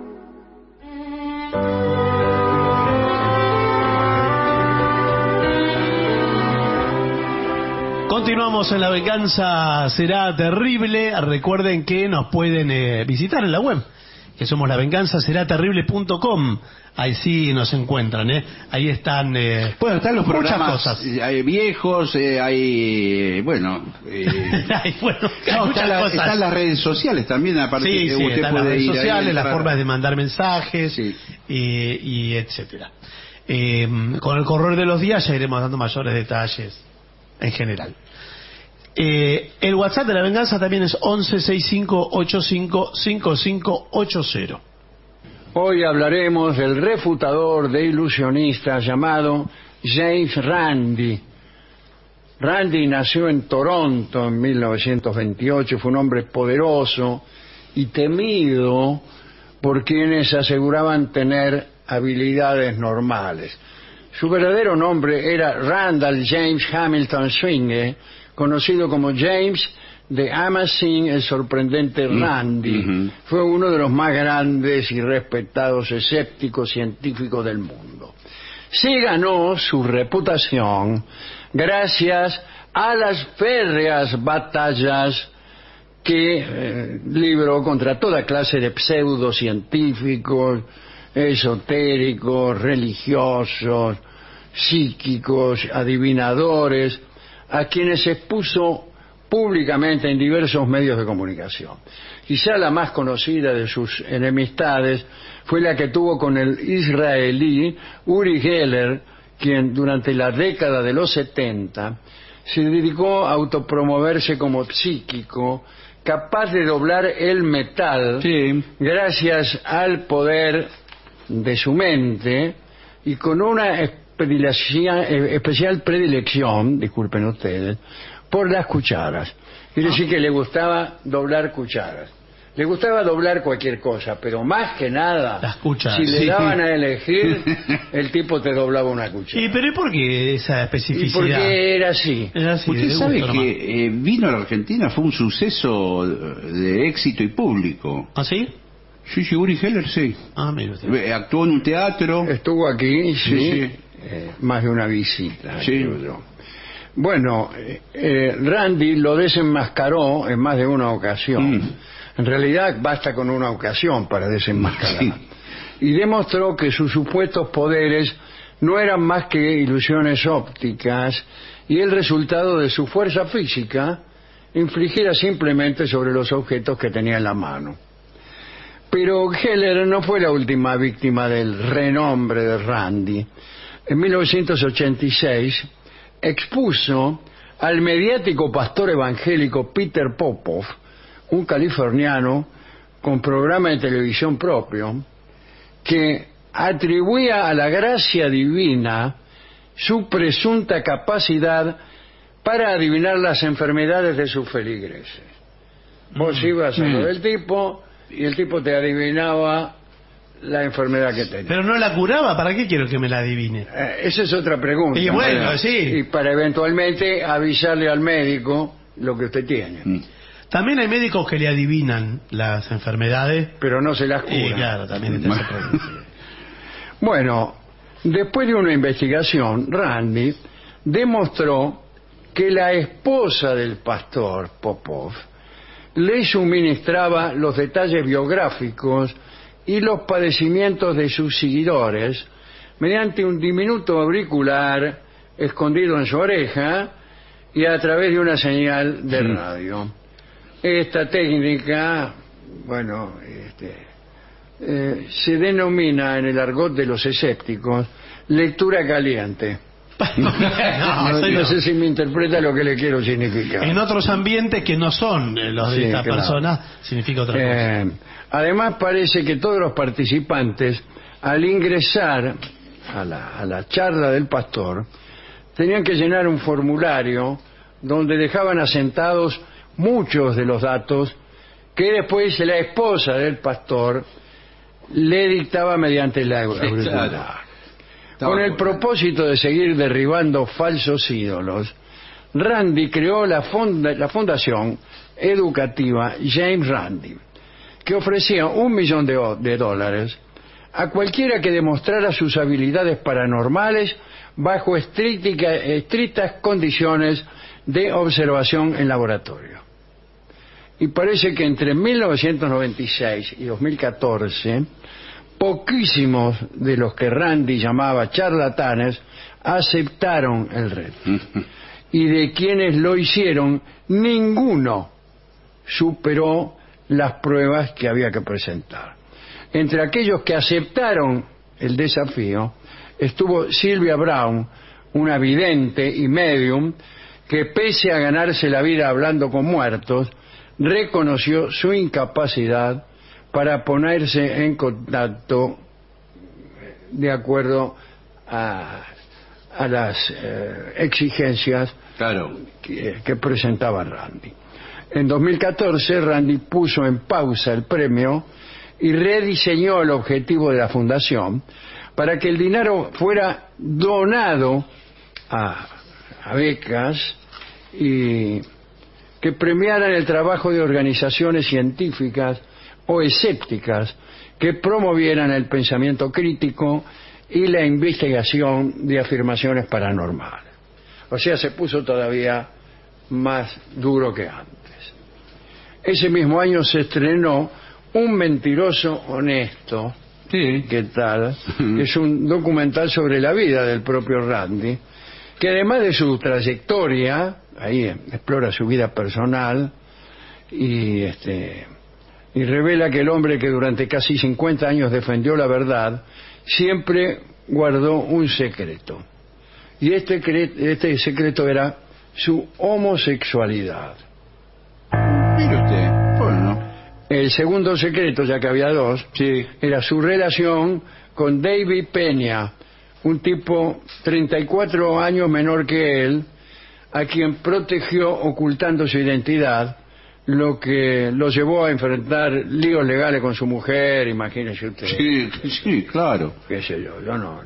Continuamos en La Venganza Será Terrible. Recuerden que nos pueden visitar en la web, que somos lavenganzaseraterrible.com. Ahí sí nos encuentran, ahí están, Bueno, están los muchas programas cosas. hay viejos, hay, bueno, Ay, bueno, hay no, muchas cosas. están las redes sociales también, aparte Sí, que sí, usted están las puede redes ir ahí, sociales, las entrar. formas de mandar mensajes, Sí. y etcétera. Con el correr de los días ya iremos dando mayores detalles en general. El WhatsApp de La Venganza también es 1165855580. Hoy hablaremos del refutador de ilusionistas llamado James Randi. Randi nació en Toronto en 1928, fue un hombre poderoso y temido por quienes aseguraban tener habilidades normales. Su verdadero nombre era Randall James Hamilton Swinge, conocido como James The Amazing, el sorprendente Randi. Fue uno de los más grandes y respetados escépticos científicos del mundo. Se ganó su reputación gracias a las férreas batallas que libró contra toda clase de pseudocientíficos, esotéricos, religiosos, psíquicos, adivinadores, a quienes expuso públicamente en diversos medios de comunicación. Quizá la más conocida de sus enemistades fue la que tuvo con el israelí Uri Geller, quien durante la década de los 70 se dedicó a autopromoverse como psíquico, capaz de doblar el metal gracias al poder de su mente y con una especial predilección, disculpen ustedes, por las cucharas. Quiere decir que le gustaba doblar cucharas. Le gustaba doblar cualquier cosa, pero más que nada, las cucharas. Si le daban a elegir, el tipo te doblaba una cuchara. ¿Y pero por qué esa especificidad? Y porque era así. Usted sabe que vino a la Argentina, fue un suceso de éxito y público. ¿Ah, sí? Sí, Uri Geller, sí. Mira usted. Actuó en un teatro. Estuvo aquí, Sí. más de una visita. Sí. creo yo. Bueno, Randi lo desenmascaró en más de una ocasión. En realidad basta con una ocasión para desenmascarar. Sí. Y demostró que sus supuestos poderes no eran más que ilusiones ópticas y el resultado de su fuerza física infligida simplemente sobre los objetos que tenía en la mano. Pero Geller no fue la última víctima del renombre de Randi. En 1986 expuso al mediático pastor evangélico Peter Popoff, un californiano con programa de televisión propio, que atribuía a la gracia divina su presunta capacidad para adivinar las enfermedades de sus feligreses. Vos ibas a lo del tipo y el tipo te adivinaba la enfermedad que tenía. Pero no la curaba, ¿para qué quiero que me la adivine? Esa es otra pregunta. Y bueno, ¿no? sí. Y para eventualmente avisarle al médico lo que usted tiene. También hay médicos que le adivinan las enfermedades. Pero no se las cura. Y claro, también está ese problema. Bueno, después de una investigación, Randi demostró que la esposa del pastor Popoff le suministraba los detalles biográficos y los padecimientos de sus seguidores mediante un diminuto auricular escondido en su oreja y a través de una señal de radio. Esta técnica, bueno, se denomina en el argot de los escépticos lectura caliente. No sé si me interpreta lo que le quiero significar. En otros ambientes que no son los de esta persona, significa otra cosa. Además parece que todos los participantes, al ingresar a la charla del pastor, tenían que llenar un formulario donde dejaban asentados muchos de los datos que después la esposa del pastor le dictaba mediante la auricular. Con el propósito de seguir derribando falsos ídolos, Randi creó la fundación educativa James Randi, que ofrecía $1 millón de dólares a cualquiera que demostrara sus habilidades paranormales bajo estrictas condiciones de observación en laboratorio. Y parece que entre 1996 y 2014, poquísimos de los que Randi llamaba charlatanes aceptaron el reto. Y de quienes lo hicieron, ninguno superó las pruebas que había que presentar. Entre aquellos que aceptaron el desafío estuvo Sylvia Brown, una vidente y medium que, pese a ganarse la vida hablando con muertos, reconoció su incapacidad para ponerse en contacto de acuerdo a las exigencias que presentaba Randi. En 2014 Randi puso en pausa el premio y rediseñó el objetivo de la fundación para que el dinero fuera donado a becas y que premiaran el trabajo de organizaciones científicas o escépticas que promovieran el pensamiento crítico y la investigación de afirmaciones paranormales. O sea, se puso todavía más duro que antes. Ese mismo año se estrenó Un mentiroso honesto, ¿qué tal? Es un documental sobre la vida del propio Randi, que además de su trayectoria, ahí explora su vida personal y revela que el hombre que durante casi 50 años defendió la verdad siempre guardó un secreto. Y este secreto era su homosexualidad. Mire usted, bueno. El segundo secreto, ya que había dos, era su relación con David Peña, un tipo 34 años menor que él, a quien protegió ocultando su identidad, lo que lo llevó a enfrentar líos legales con su mujer, imagínese usted. Sí, claro. Qué sé yo no.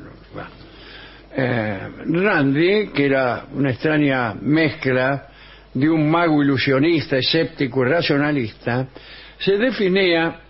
Randi, que era una extraña mezcla de un mago ilusionista, escéptico y racionalista, se definía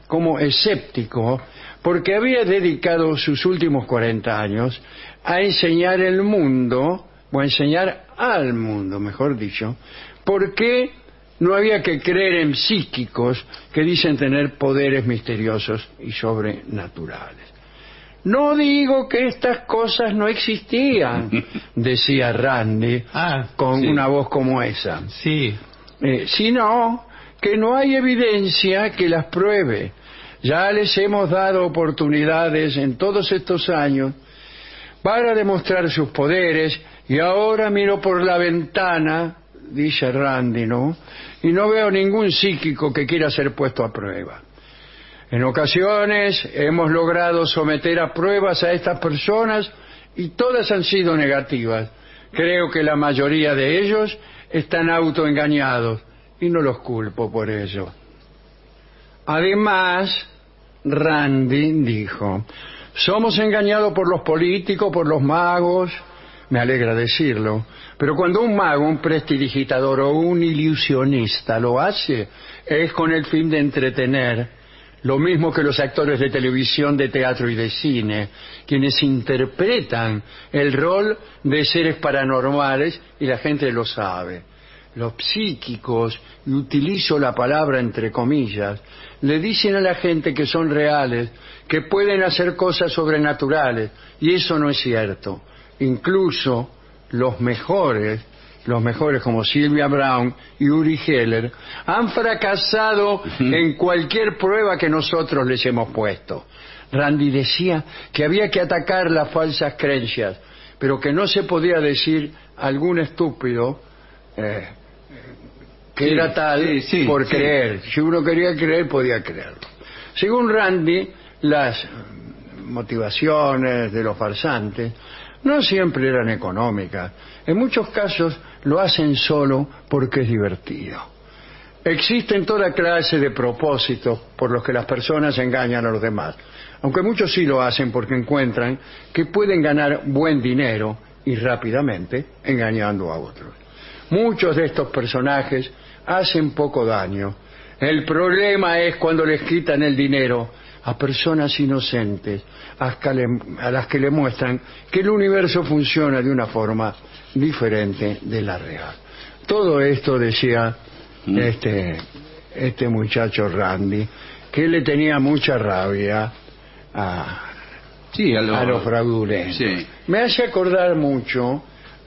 como escéptico porque había dedicado sus últimos 40 años a enseñar el mundo, o a enseñar al mundo, mejor dicho, por qué no había que creer en psíquicos que dicen tener poderes misteriosos y sobrenaturales. No digo que estas cosas no existían, decía Randi, con una voz como esa. Sí. Sino que no hay evidencia que las pruebe. Ya les hemos dado oportunidades en todos estos años para demostrar sus poderes y ahora miro por la ventana, dice Randi, ¿no? Y no veo ningún psíquico que quiera ser puesto a prueba. En ocasiones hemos logrado someter a pruebas a estas personas y todas han sido negativas. Creo que la mayoría de ellos están autoengañados y no los culpo por ello. Además, Randi dijo, somos engañados por los políticos, por los magos, me alegra decirlo, pero cuando un mago, un prestidigitador o un ilusionista lo hace, es con el fin de entretener. Lo mismo que los actores de televisión, de teatro y de cine, quienes interpretan el rol de seres paranormales y la gente lo sabe. Los psíquicos, y utilizo la palabra entre comillas, le dicen a la gente que son reales, que pueden hacer cosas sobrenaturales, y eso no es cierto. Incluso los mejores como Sylvia Browne y Uri Geller han fracasado en cualquier prueba que nosotros les hemos puesto. Randi decía que había que atacar las falsas creencias, pero que no se podía decir a algún estúpido que era tal por creer. Si uno quería creer, podía creerlo. Según Randi, las motivaciones de los farsantes no siempre eran económicas. En muchos casos lo hacen solo porque es divertido. Existen toda clase de propósitos por los que las personas engañan a los demás, aunque muchos sí lo hacen porque encuentran que pueden ganar buen dinero y rápidamente engañando a otros. Muchos de estos personajes hacen poco daño. El problema es cuando les quitan el dinero a personas inocentes, a las que le muestran que el universo funciona de una forma diferente de la real. Todo esto decía este muchacho Randi, que le tenía mucha rabia a los fraudulentos. Sí. Me hace acordar mucho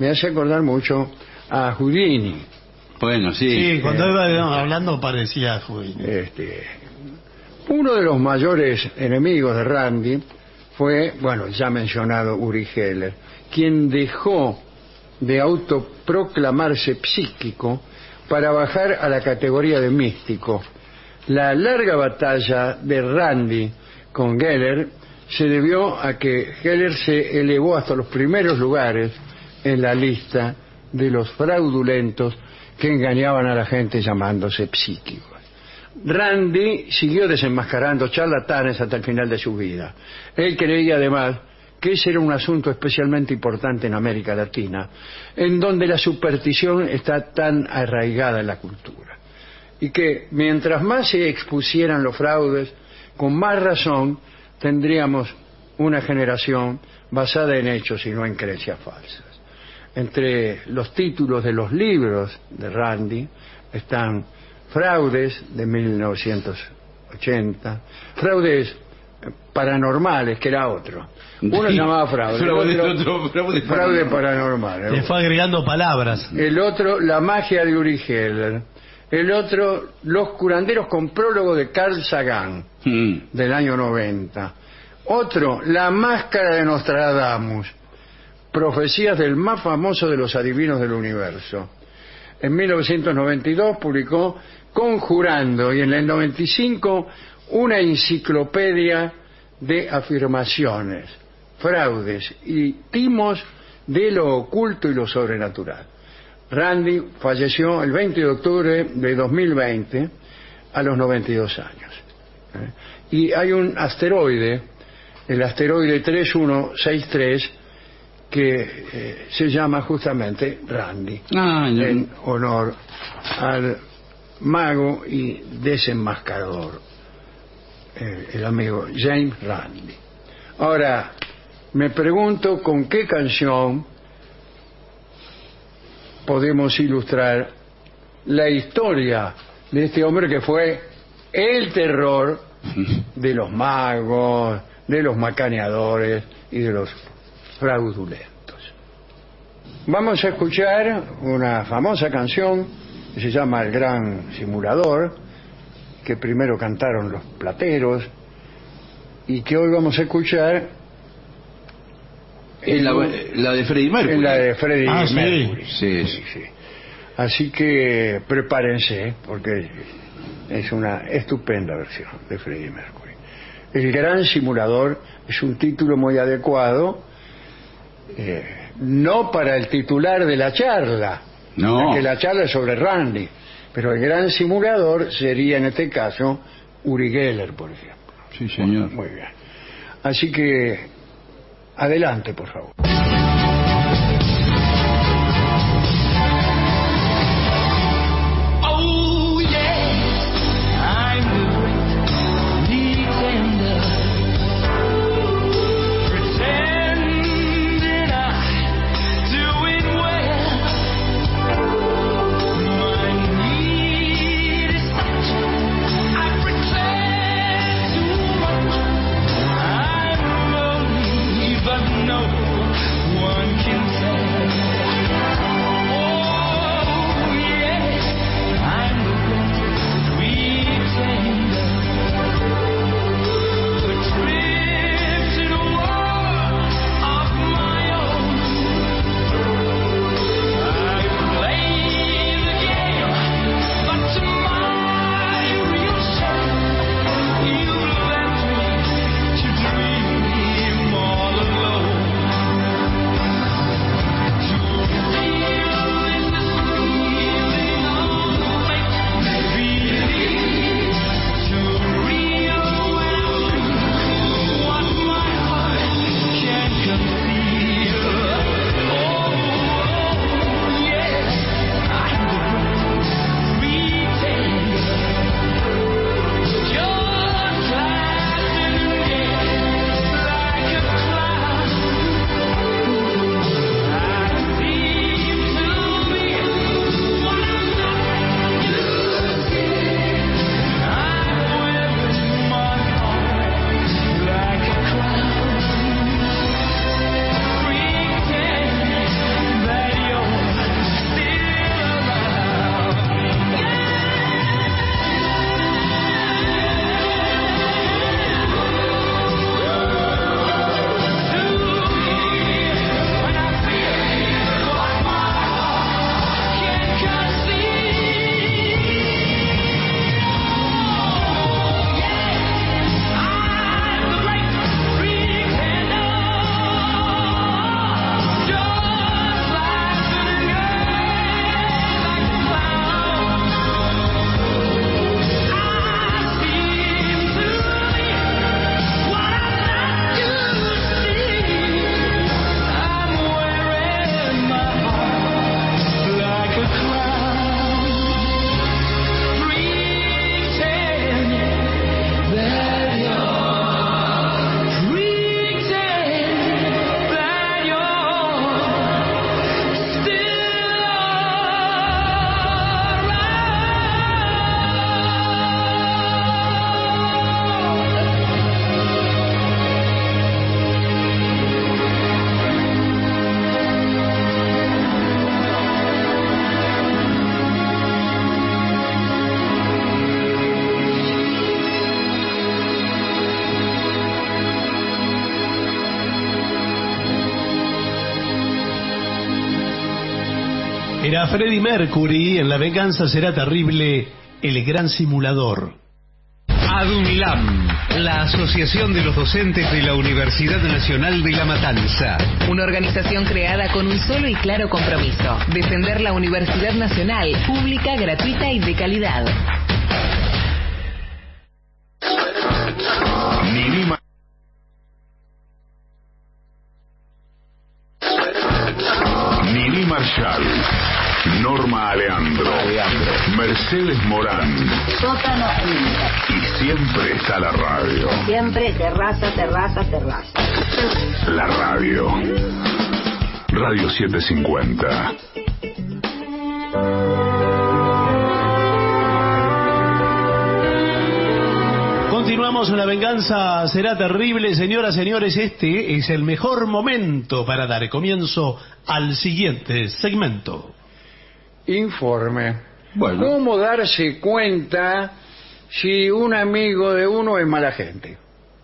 a Houdini. Bueno, sí. Sí, cuando iba hablando parecía a Houdini. Uno de los mayores enemigos de Randi fue, ya mencionado, Uri Geller, quien dejó de autoproclamarse psíquico para bajar a la categoría de místico. La larga batalla de Randi con Geller se debió a que Geller se elevó hasta los primeros lugares en la lista de los fraudulentos que engañaban a la gente llamándose psíquicos. Randi siguió desenmascarando charlatanes hasta el final de su vida. Él creía además que ese era un asunto especialmente importante en América Latina, en donde la superstición está tan arraigada en la cultura, y que mientras más se expusieran los fraudes, con más razón tendríamos una generación basada en hechos y no en creencias falsas. Entre los títulos de los libros de Randi están Fraudes, de 1980, Fraudes paranormales, que era otro. Uno se llamaba Fraude paranormal. Le fue agregando palabras. El otro, La magia de Uri Geller. El otro, Los curanderos, con prólogo de Carl Sagan, del año 90. Otro, La máscara de Nostradamus, profecías del más famoso de los adivinos del universo. En 1992 publicó Conjurando, y en el 95 una enciclopedia de afirmaciones, fraudes y timos de lo oculto y lo sobrenatural. Randi falleció el 20 de octubre de 2020 a los 92 años. Y hay un asteroide, el asteroide 3163, que se llama justamente Randi, en honor al mago y desenmascarador el amigo James Randi. Ahora, me pregunto con qué canción podemos ilustrar la historia de este hombre que fue el terror de los magos, de los macaneadores y de los fraudulentos. Vamos a escuchar una famosa canción que se llama El Gran Simulador, que primero cantaron los Plateros y que hoy vamos a escuchar la de Freddie Mercury. La de Freddie Mercury. Sí. Así que prepárense, porque es una estupenda versión de Freddie Mercury. El Gran Simulador es un título muy adecuado, no para el titular de la charla, porque la charla es sobre Randy, pero el Gran Simulador sería en este caso Uri Geller, por ejemplo. Sí, señor. Muy bien. Así que adelante, por favor. Era Freddie Mercury en La Venganza Será Terrible, El Gran Simulador. ADUNLAM, la Asociación de los Docentes de la Universidad Nacional de La Matanza. Una organización creada con un solo y claro compromiso: defender la Universidad Nacional, pública, gratuita y de calidad. Nini Marshall. Norma Aleandro, Mercedes Morán. Sótano Y siempre está la radio. siempre terraza. La radio. Radio 750. Continuamos, La venganza será terrible. Señoras, señores, este es el mejor momento para dar comienzo al siguiente segmento. Informe. Bueno. ¿Cómo darse cuenta si un amigo de uno es mala gente?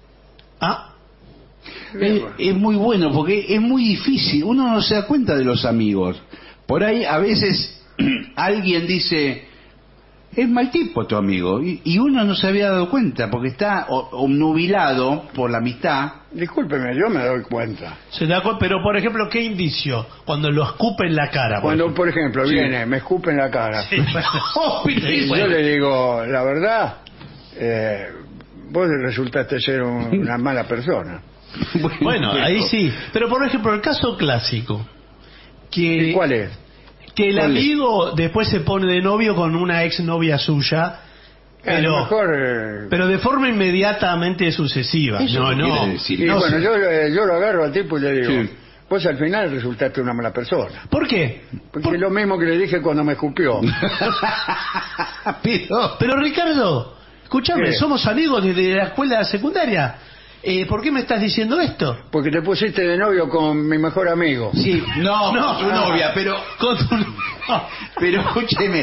Es muy bueno porque es muy difícil. Uno no se da cuenta de los amigos. Por ahí a veces alguien dice, es mal tipo tu amigo, y uno no se había dado cuenta porque está obnubilado por la amistad. Discúlpeme, yo me doy cuenta. Se da cuenta, pero por ejemplo, ¿qué indicio? Cuando lo escupe en la cara. Cuando, por ejemplo, Sí. viene, me escupe en la cara. Sí, bueno. Y yo le digo, la verdad, vos resultaste ser una mala persona. Bueno, ahí sí. Pero por ejemplo, el caso clásico. ¿Y cuál es? Que el ¿Cuál es? amigo después se pone de novio con una exnovia suya, A lo mejor, pero de forma inmediatamente sucesiva. Eso No, no no. quiere decir. Y No bueno, sé. yo lo agarro al tipo y le digo, Sí. vos al final resultaste una mala persona. ¿Por qué? Porque es lo mismo que le dije cuando me escupió. Pero Ricardo, escúchame, ¿Qué? somos amigos desde la escuela secundaria. ¿Por qué me estás diciendo esto? Porque te pusiste de novio con mi mejor amigo. Sí, no, No, con tu novia, pero Con tu- pero escúcheme.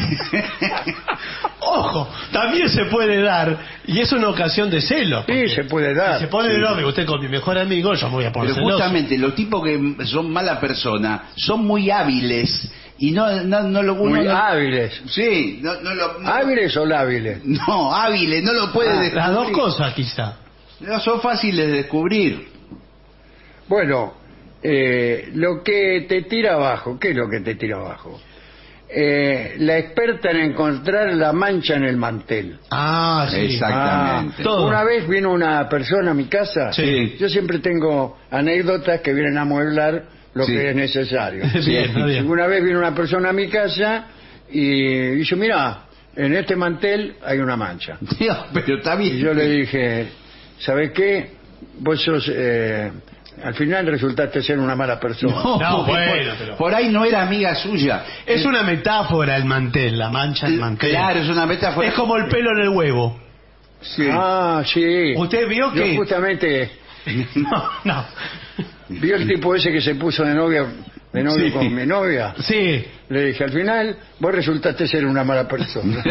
Ojo, también se puede dar, y es una ocasión de celo. Sí, se puede dar. Se pone de novio usted con mi mejor amigo, yo me voy a poner Pero celoso. justamente los tipos que son mala persona son muy hábiles y no lo uno Muy no- hábiles. Sí, no ¿Hábiles o lábiles? No, hábiles, no lo puede descubrir. Las dos cosas quizá. No son fáciles de descubrir. Bueno, lo que te tira abajo, ¿qué es lo que te tira abajo? La experta en encontrar la mancha en el mantel. Ah, sí. Exactamente. Todo. Una vez vino una persona a mi casa. Sí. Yo siempre tengo anécdotas que vienen a amueblar lo Sí. que es necesario. Bien, está bien. Una vez vino una persona a mi casa y dice, mira, en este mantel hay una mancha. Dios, pero está bien. Y yo le dije, ¿sabes qué? Vos sos, al final resultaste ser una mala persona. No, porque bueno, pero- por ahí no era amiga suya. Es una metáfora el mantel, la mancha del mantel. Claro, es una metáfora. Es como el pelo en el huevo. Sí. Ah, sí. ¿Usted vio Yo que...? justamente No. vi el tipo ese que se puso de novio Sí. con mi novia. Sí. Le dije, al final vos resultaste ser una mala persona.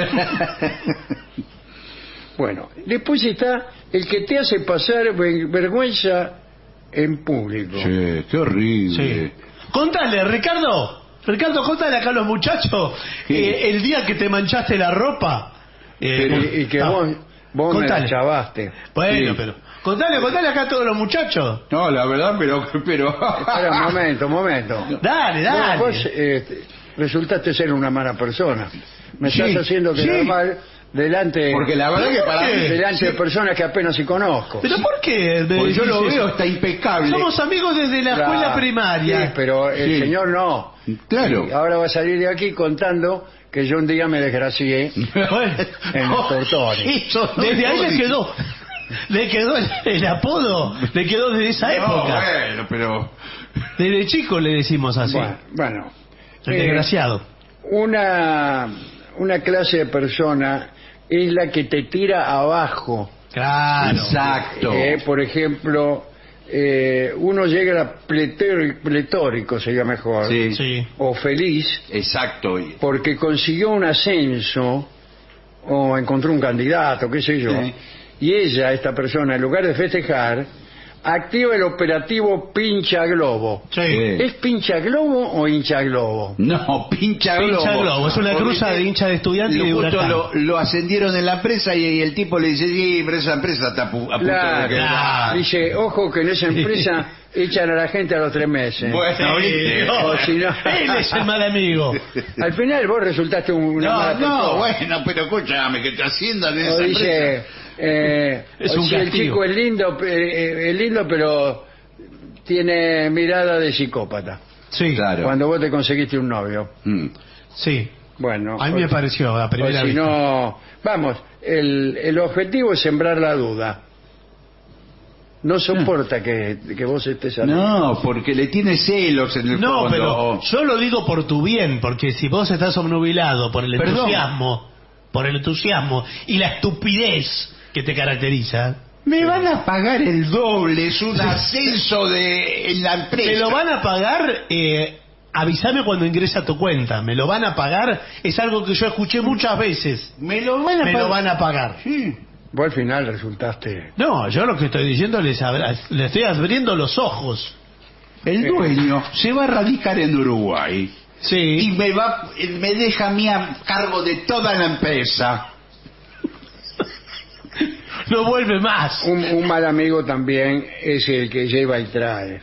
Bueno, después está el que te hace pasar vergüenza en público. Sí, qué horrible. Sí. Contale, Ricardo. Ricardo, contale acá a los muchachos el día que te manchaste la ropa. Y que vos me la contale. chavaste. Bueno, Sí. pero... Contale acá a todos los muchachos. No, la verdad, pero... Espera, un momento. Dale, dale. Vos resultaste ser una mala persona. Me Sí, estás haciendo quedar sí. mal delante, Porque la verdad que para mí... delante de personas que apenas si conozco. ¿Pero por qué? Pues yo lo Dices veo, eso? está impecable. Somos amigos desde la Claro, escuela primaria. Sí, pero el Sí. señor no. Claro. Y ahora va a salir de aquí contando que yo un día me desgracié Bueno. en los tortones. Eso no Desde es ahí le lógico. quedó. Le quedó el apodo. Le quedó desde esa No, época. bueno, pero... Desde chico le decimos así. Bueno, El desgraciado. una clase de persona es la que te tira abajo. Claro. Exacto. Por ejemplo, uno llega a pletórico, sería mejor, Sí. Sí. o feliz, Exacto. porque consiguió un ascenso o encontró un candidato, qué sé yo, Sí. y ella, esta persona, en lugar de festejar, activa el operativo pincha globo. Sí. ¿Es pincha globo o hincha globo? No, pincha globo. Pincha globo, es una Porque cruza de hincha de estudiante y de justo Huracán. lo ascendieron en la empresa y el tipo le dice, sí, pero esa empresa está a punto de Claro, quebrar. dice, ojo que en esa empresa echan a la gente a los 3 meses. Bueno, ¿viste? O si no- Él es el mal amigo. Al final vos resultaste una mala persona. No, bueno, pero escúchame, que te asciendan en O esa dice, empresa. Es o un si el castigo. chico es lindo, pero tiene mirada de psicópata. Sí, claro. Cuando vos te conseguiste un novio. Sí. Bueno, A mí me pareció a primera si vista. no, vamos, el objetivo es sembrar la duda. No soporta que vos estés ahí. No, porque le tiene celos en el No, fondo. pero yo lo digo por tu bien, porque si vos estás obnubilado por el entusiasmo y la estupidez que te caracteriza, me van a pagar el doble, es un ascenso en la empresa. me lo van a pagar, avísame cuando ingresa a tu cuenta, me lo van a pagar, es algo que yo escuché muchas veces. Me lo van a pagar. Sí. Vos al final resultaste... No, yo lo que estoy diciendo le estoy abriendo los ojos. El dueño se va a radicar en Uruguay. Sí. Y me deja a mí a cargo de toda la empresa. No vuelve más. Un mal amigo también es el que lleva y trae.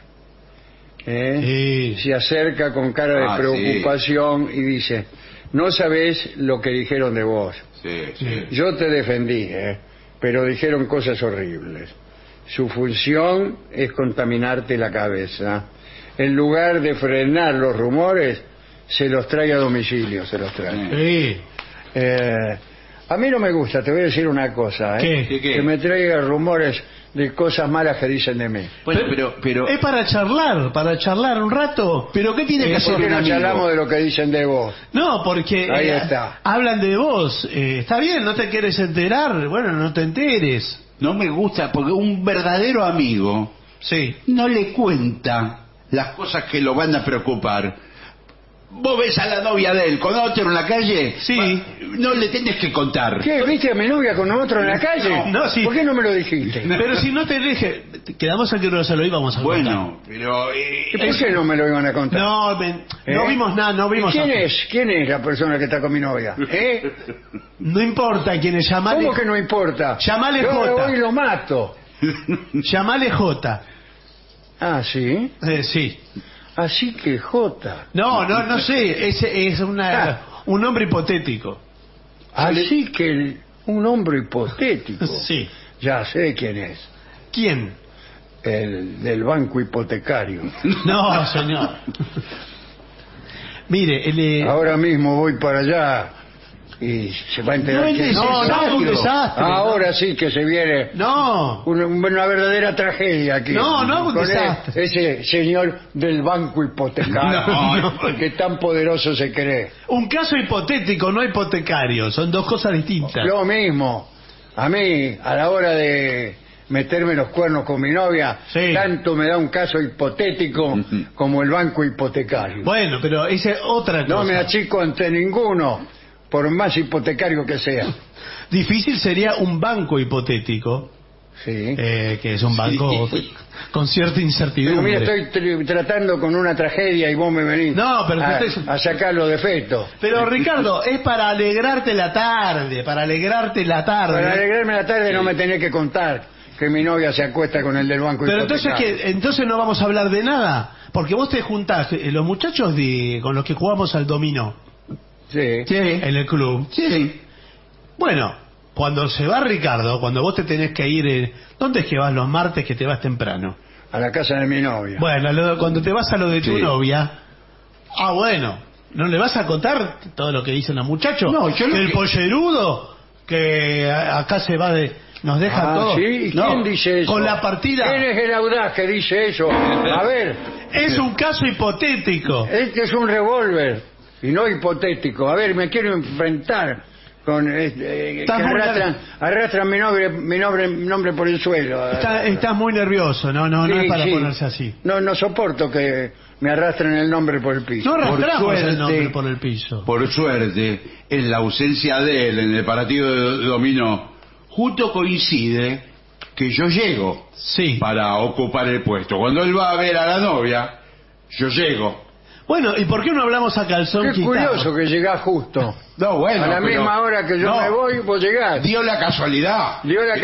Se acerca con cara de preocupación y dice: no sabés lo que dijeron de vos. Yo te defendí, pero dijeron cosas horribles. Su función es contaminarte la cabeza. En lugar de frenar los rumores, se los trae a domicilio, se los trae. A mí no me gusta, te voy a decir una cosa, ¿Qué? Que me traiga rumores de cosas malas que dicen de mí. Bueno, pero es para charlar un rato. ¿Pero qué tiene que hacer ¿Por qué un no amigo? charlamos de lo que dicen de vos? No, porque Ahí está. hablan de vos. Está bien, no te quieres enterar. Bueno, no te enteres. No me gusta, porque un verdadero amigo no le cuenta las cosas que lo van a preocupar. Vos ves a la novia de él con otro en la calle, no le tenés que contar. ¿Qué? ¿Viste a mi novia con otro en la calle? No, sí. ¿Por qué no me lo dijiste? Pero si no te deje, quedamos a que no se lo íbamos a contar. Bueno, pero... ¿Por qué no me lo iban a contar? No vimos nada, no vimos ¿Y nada. ¿Quién es la persona que está con mi novia? No importa quién es, llamale. ¿Cómo que no importa? Llamale Yo J. hoy lo mato. Llamale J. Ah, ¿sí? Sí. Así que J. No sé, es un nombre hipotético. Así que un hombre hipotético. Sí. Ya sé quién es. ¿Quién? El del banco hipotecario. No, señor. Mire, ahora mismo voy para allá y se va a enterar que no, es un desastre. Ahora sí que se viene una verdadera tragedia aquí. No, un con desastre. Ese señor del banco hipotecario que tan poderoso se cree. Un caso hipotético, no hipotecario, son dos cosas distintas. Lo mismo. A mí, a la hora de meterme los cuernos con mi novia, tanto me da un caso hipotético como el banco hipotecario. Bueno, pero esa es otra cosa. No me achico ante ninguno, por más hipotecario que sea. Difícil sería un banco hipotético, que es un banco con cierta incertidumbre. Pero mira, estoy tratando con una tragedia y vos me venís a sacar los defectos. Pero Ricardo, es para alegrarte la tarde, Para alegrarme la tarde no me tenés que contar que mi novia se acuesta con el del banco hipotecario. Pero entonces no vamos a hablar de nada, porque vos te juntás, los muchachos con los que jugamos al dominó, en el club. Bueno, cuando se va Ricardo, cuando vos te tenés que ir, ¿dónde es que vas los martes que te vas temprano? A la casa de mi novia. Bueno, cuando te vas a lo de tu novia, bueno, ¿no le vas a contar todo lo que dicen los muchachos? No, que el pollerudo, que acá se va nos deja todo. ¿Sí? ¿Y quién dice eso? Con la partida. ¿Quién es el audaz que dice eso? A ver. Es un caso hipotético. Este es un revólver y no hipotético. A ver, me quiero enfrentar con que arrastran mi nombre por el suelo. Estás muy nervioso, no es para ponerse así. No soporto que me arrastren el nombre por el piso. No arrastramos el nombre por el piso. Por suerte, en la ausencia de él en el partido de dominó, justo coincide que yo llego para ocupar el puesto. Cuando él va a ver a la novia, yo llego. Bueno, ¿y por qué no hablamos a calzón quitado? Qué curioso que llegás justo. No, bueno, a la misma hora que yo me voy, vos llegás. Dio la casualidad.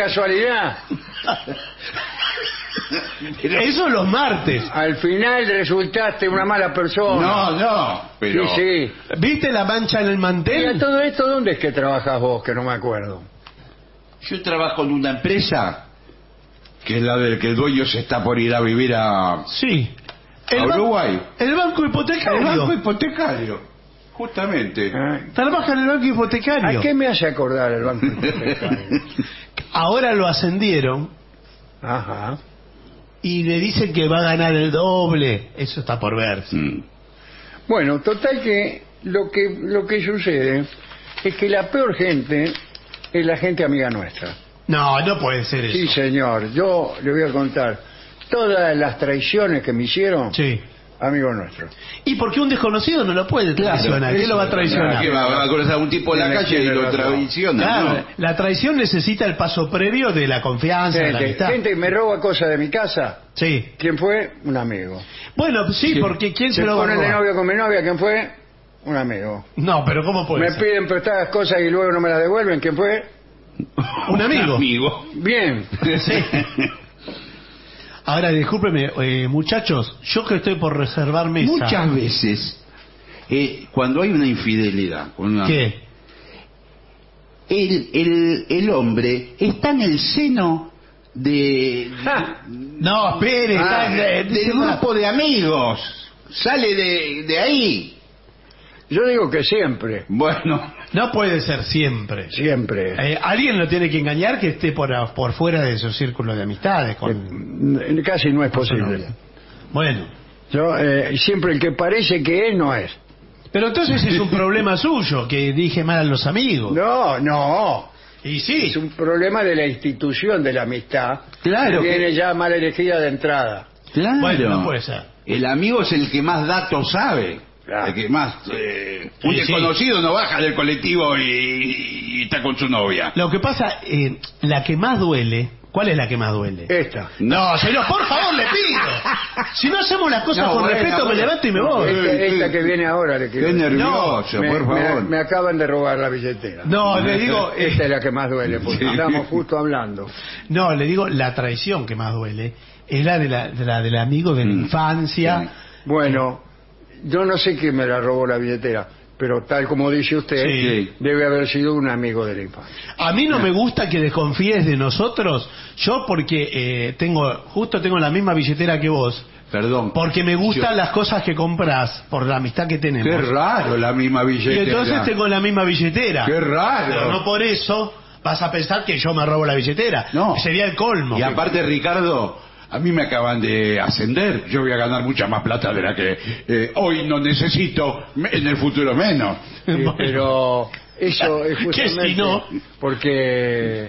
Eso los martes. Al final resultaste una mala persona. No, pero... Sí. ¿Viste la mancha en el mantel? ¿Y a todo esto dónde es que trabajas vos? Que no me acuerdo. Yo trabajo en una empresa que es la del que el dueño se está por ir a vivir a... Sí. a Uruguay. El banco hipotecario. El banco hipotecario, justamente. Trabaja en el banco hipotecario. ¿A qué me hace acordar el banco hipotecario? Ahora lo ascendieron. Ajá. Y le dicen que va a ganar el doble. Eso está por ver. Bueno, total que lo que sucede es que la peor gente es la gente amiga nuestra. No, no puede ser eso. Sí, señor. Yo le voy a contar todas las traiciones que me hicieron. Sí. Amigo nuestro. ¿Y por qué un desconocido no lo puede traicionar? ¿Qué lo va a traicionar? ¿Qué va a conocer a un tipo en la calle y lo traiciona? Claro, ¿no? la traición necesita el paso previo de la confianza, de la amistad. Gente que me roba cosas de mi casa. Sí. ¿Quién fue? Un amigo. Bueno, sí, porque ¿quién se lo va a ponen de robar? novio con mi novia? ¿Quién fue? Un amigo. No, pero ¿cómo puede Me ser? piden prestadas cosas y luego no me las devuelven. ¿Quién fue? Un amigo. Bien. Sí. Ahora, discúlpeme, muchachos, yo que estoy por reservar mesa. Muchas veces, cuando hay una infidelidad, ¿Qué? El hombre está en el seno No, espere, del grupo de amigos, sale de ahí. Yo digo que siempre. Bueno, no puede ser siempre. Siempre. Alguien lo tiene que engañar que esté por fuera de su círculo de amistades. Casi no es posible. Bueno. Yo, siempre el que parece que es, no es. Pero entonces es un problema suyo, que dije mal a los amigos. No. Y sí. Es un problema de la institución de la amistad. Claro. Que viene ya mal elegida de entrada. Claro. Bueno, no puede ser. El amigo es el que más datos sabe. Claro. El que más... un desconocido no baja del colectivo y está con su novia. Lo que pasa, la que más duele... ¿Cuál es la que más duele? Esta. No, señor, por favor, le pido. Si no hacemos las cosas con respeto, me levanto y me voy. Esta que viene ahora le quiero. Qué nervioso, por favor. Me acaban de robar la billetera. No, le digo... Esta es la que más duele, porque estamos justo hablando. No, le digo, la traición que más duele es la del amigo de la infancia. Bueno, yo no sé quién me la robó la billetera, pero tal como dice usted, debe haber sido un amigo de la infancia. A mí no me gusta que desconfíes de nosotros, yo porque justo tengo la misma billetera que vos. Perdón. Porque me gustan las cosas que compras por la amistad que tenemos. Qué raro, la misma billetera. Y entonces tengo la misma billetera. Qué raro. Pero no por eso vas a pensar que yo me robo la billetera. No. Sería el colmo. Y aparte, Ricardo, a mí me acaban de ascender. Yo voy a ganar mucha más plata de la que hoy no necesito, en el futuro menos. Pero eso es justamente si no? porque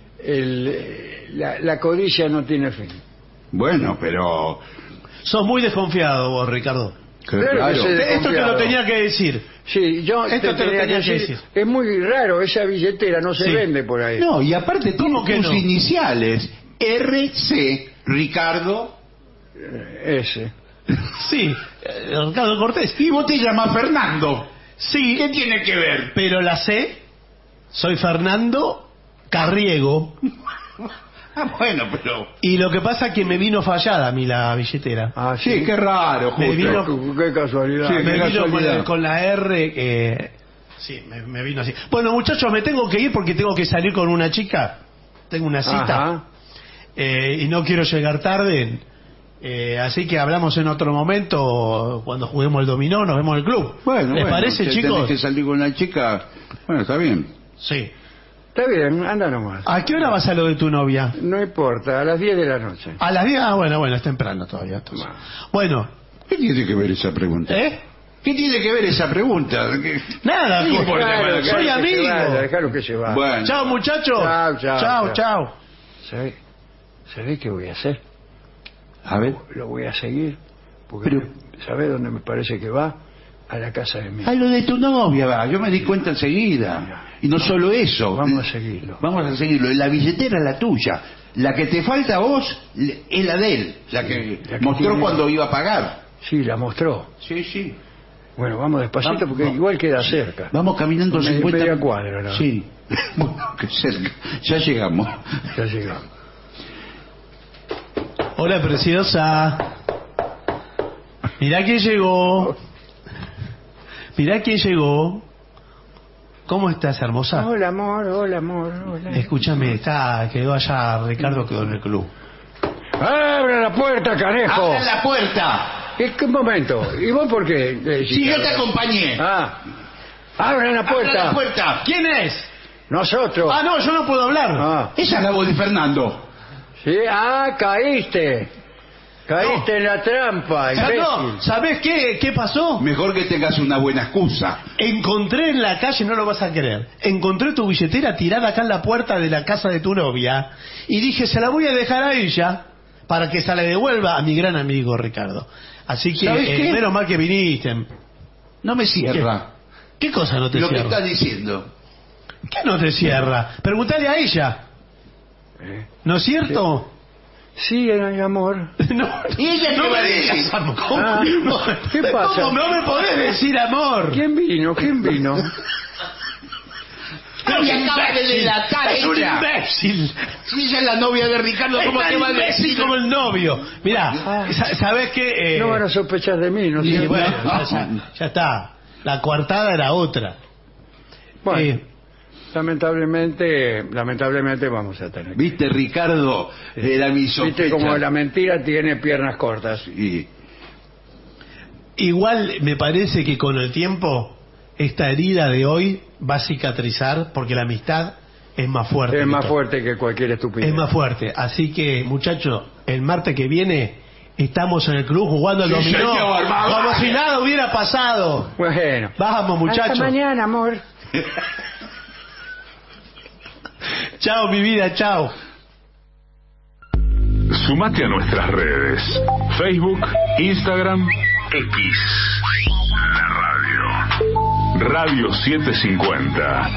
la codicia no tiene fin. Bueno, pero... Sos muy desconfiado vos, Ricardo. Claro. Esto te lo tenía que decir. Sí, yo Esto te lo tenía que decir. Es muy raro, esa billetera no se vende por ahí. No, y aparte tiene que tus iniciales. RC, Ricardo. S. Sí, Ricardo Cortés. Y vos te llamas Fernando. Sí. ¿Qué tiene que ver? Pero la C, soy Fernando Carriego. Bueno, pero... Y lo que pasa es que me vino fallada a mí la billetera. Ah, sí, qué raro, justo. Me vino, qué casualidad. Sí, me qué vino casualidad. con la R. Sí, me vino así. Bueno, muchachos, me tengo que ir porque tengo que salir con una chica. Tengo una cita. Y no quiero llegar tarde. Así que hablamos en otro momento cuando juguemos el dominó, nos vemos en el club. Bueno, ¿Les parece, chicos? Tenés que salir con una chica. Bueno, está bien. Sí. Está bien, anda nomás. ¿A qué hora vas a lo de tu novia? No importa, a las 10 de la noche. ¿A las 10? Ah, bueno, es temprano todavía. Entonces. Bueno. ¿Qué tiene que ver esa pregunta? ¿Qué tiene que ver esa pregunta? Nada, Sí, pues, claro, soy amigo. Déjalo que se vaya. Bueno. Chao, muchachos. Chao. ¿Sabés qué voy a hacer? A ver. Lo voy a seguir. Porque ¿sabés dónde me parece que va? A la casa de mi... A lo de tu novia, va. Yo me di cuenta enseguida. Y no solo eso. Vamos a seguirlo. Vamos a seguirlo. La billetera es la tuya. La que te falta a vos es la de él. La que mostró tiene... cuando iba a pagar. Sí, la mostró. Sí. Bueno, vamos despacito porque igual queda cerca. Vamos caminando 50... media cuadra, ¿no? Sí. Bueno, que cerca. Ya llegamos. Hola, preciosa. Mirá quién llegó. ¿Cómo estás, hermosa? Hola, amor. Escúchame, quedó allá, Ricardo quedó en el club. ¡Abre la puerta, canejo! ¡Abre la puerta! ¿Y qué momento? ¿Y vos por qué? Sí, yo te acompañé. Abran la puerta. Abran la puerta. ¿Quién es? Nosotros. No, yo no puedo hablar. Esa es la voz de Fernando. Sí, caíste. Caíste en la trampa, no, ¿sabés qué pasó? Mejor que tengas una buena excusa. Encontré en la calle, no lo vas a creer, encontré tu billetera tirada acá en la puerta de la casa de tu novia y dije, se la voy a dejar a ella para que se la devuelva a mi gran amigo Ricardo. Así que, menos mal que viniste. No me cierra. ¿Qué cosa no te cierra? Lo que estás diciendo. ¿Qué no te cierra? Pregúntale a ella. ¿No es cierto? Sí, amor. Y ella no me digas amor. ¿Qué pasa? ¿Cómo no me podés decir amor? ¿Quién vino? No me acaba de delatar es un imbécil. Si ella es la novia de Ricardo, ¿cómo te va a decir? Como el novio. Mirá, ¿sabés qué? No van a sospechar de mí, ¿no? Y bueno, ya está. La coartada era otra. Bueno, lamentablemente vamos a tener. ¿Viste, Ricardo? Era mi sospecha. Viste como la mentira tiene piernas cortas. Igual me parece que con el tiempo esta herida de hoy va a cicatrizar porque la amistad es más fuerte. Es más fuerte que cualquier estupidez. Es más fuerte. Así que, muchachos, el martes que viene estamos en el club jugando al dominó. Señor, como si nada hubiera pasado. Bueno. Vamos, muchachos. Hasta mañana, amor. Chao, mi vida, chao. Sumate a nuestras redes: Facebook, Instagram, X. La radio. Radio 750.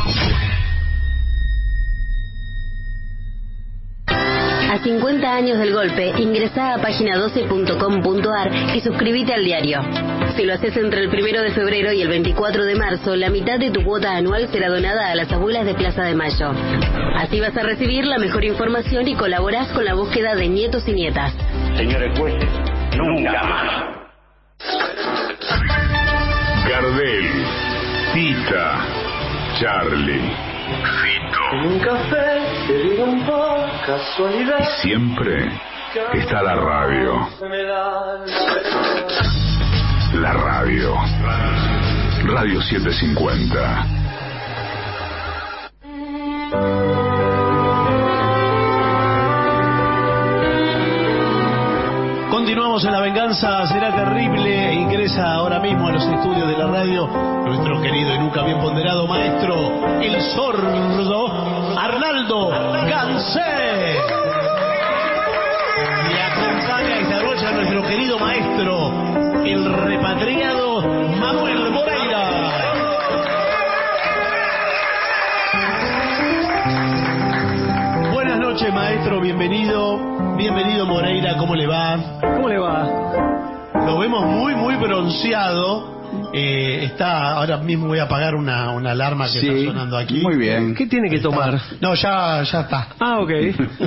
A 50 años del golpe, ingresá a página12.com.ar y suscríbete al diario. Si lo haces entre el 1 de febrero y el 24 de marzo, la mitad de tu cuota anual será donada a las abuelas de Plaza de Mayo. Así vas a recibir la mejor información y colaborás con la búsqueda de nietos y nietas. Señores jueces, nunca más. Gardel, Tita, Charlie, Fito. Un café que digan por casualidad. Y siempre está la radio. La radio. Radio 750. Continuamos en La Venganza Será Terrible. Ingresa ahora mismo a los estudios de la radio nuestro querido y nunca bien ponderado maestro, el sordo Arnaldo Gansé. Y acompaña y desarrolla a nuestro querido maestro, el repatriado Manuel Moreira. Buenas noches, maestro, bienvenido. Bienvenido, Moreira, ¿cómo le va? ¿Cómo le va? Lo vemos muy bronceado. Ahora mismo voy a apagar una alarma que está sonando aquí. Muy bien. ¿Qué tiene que tomar? No, ya está. Ah, ok.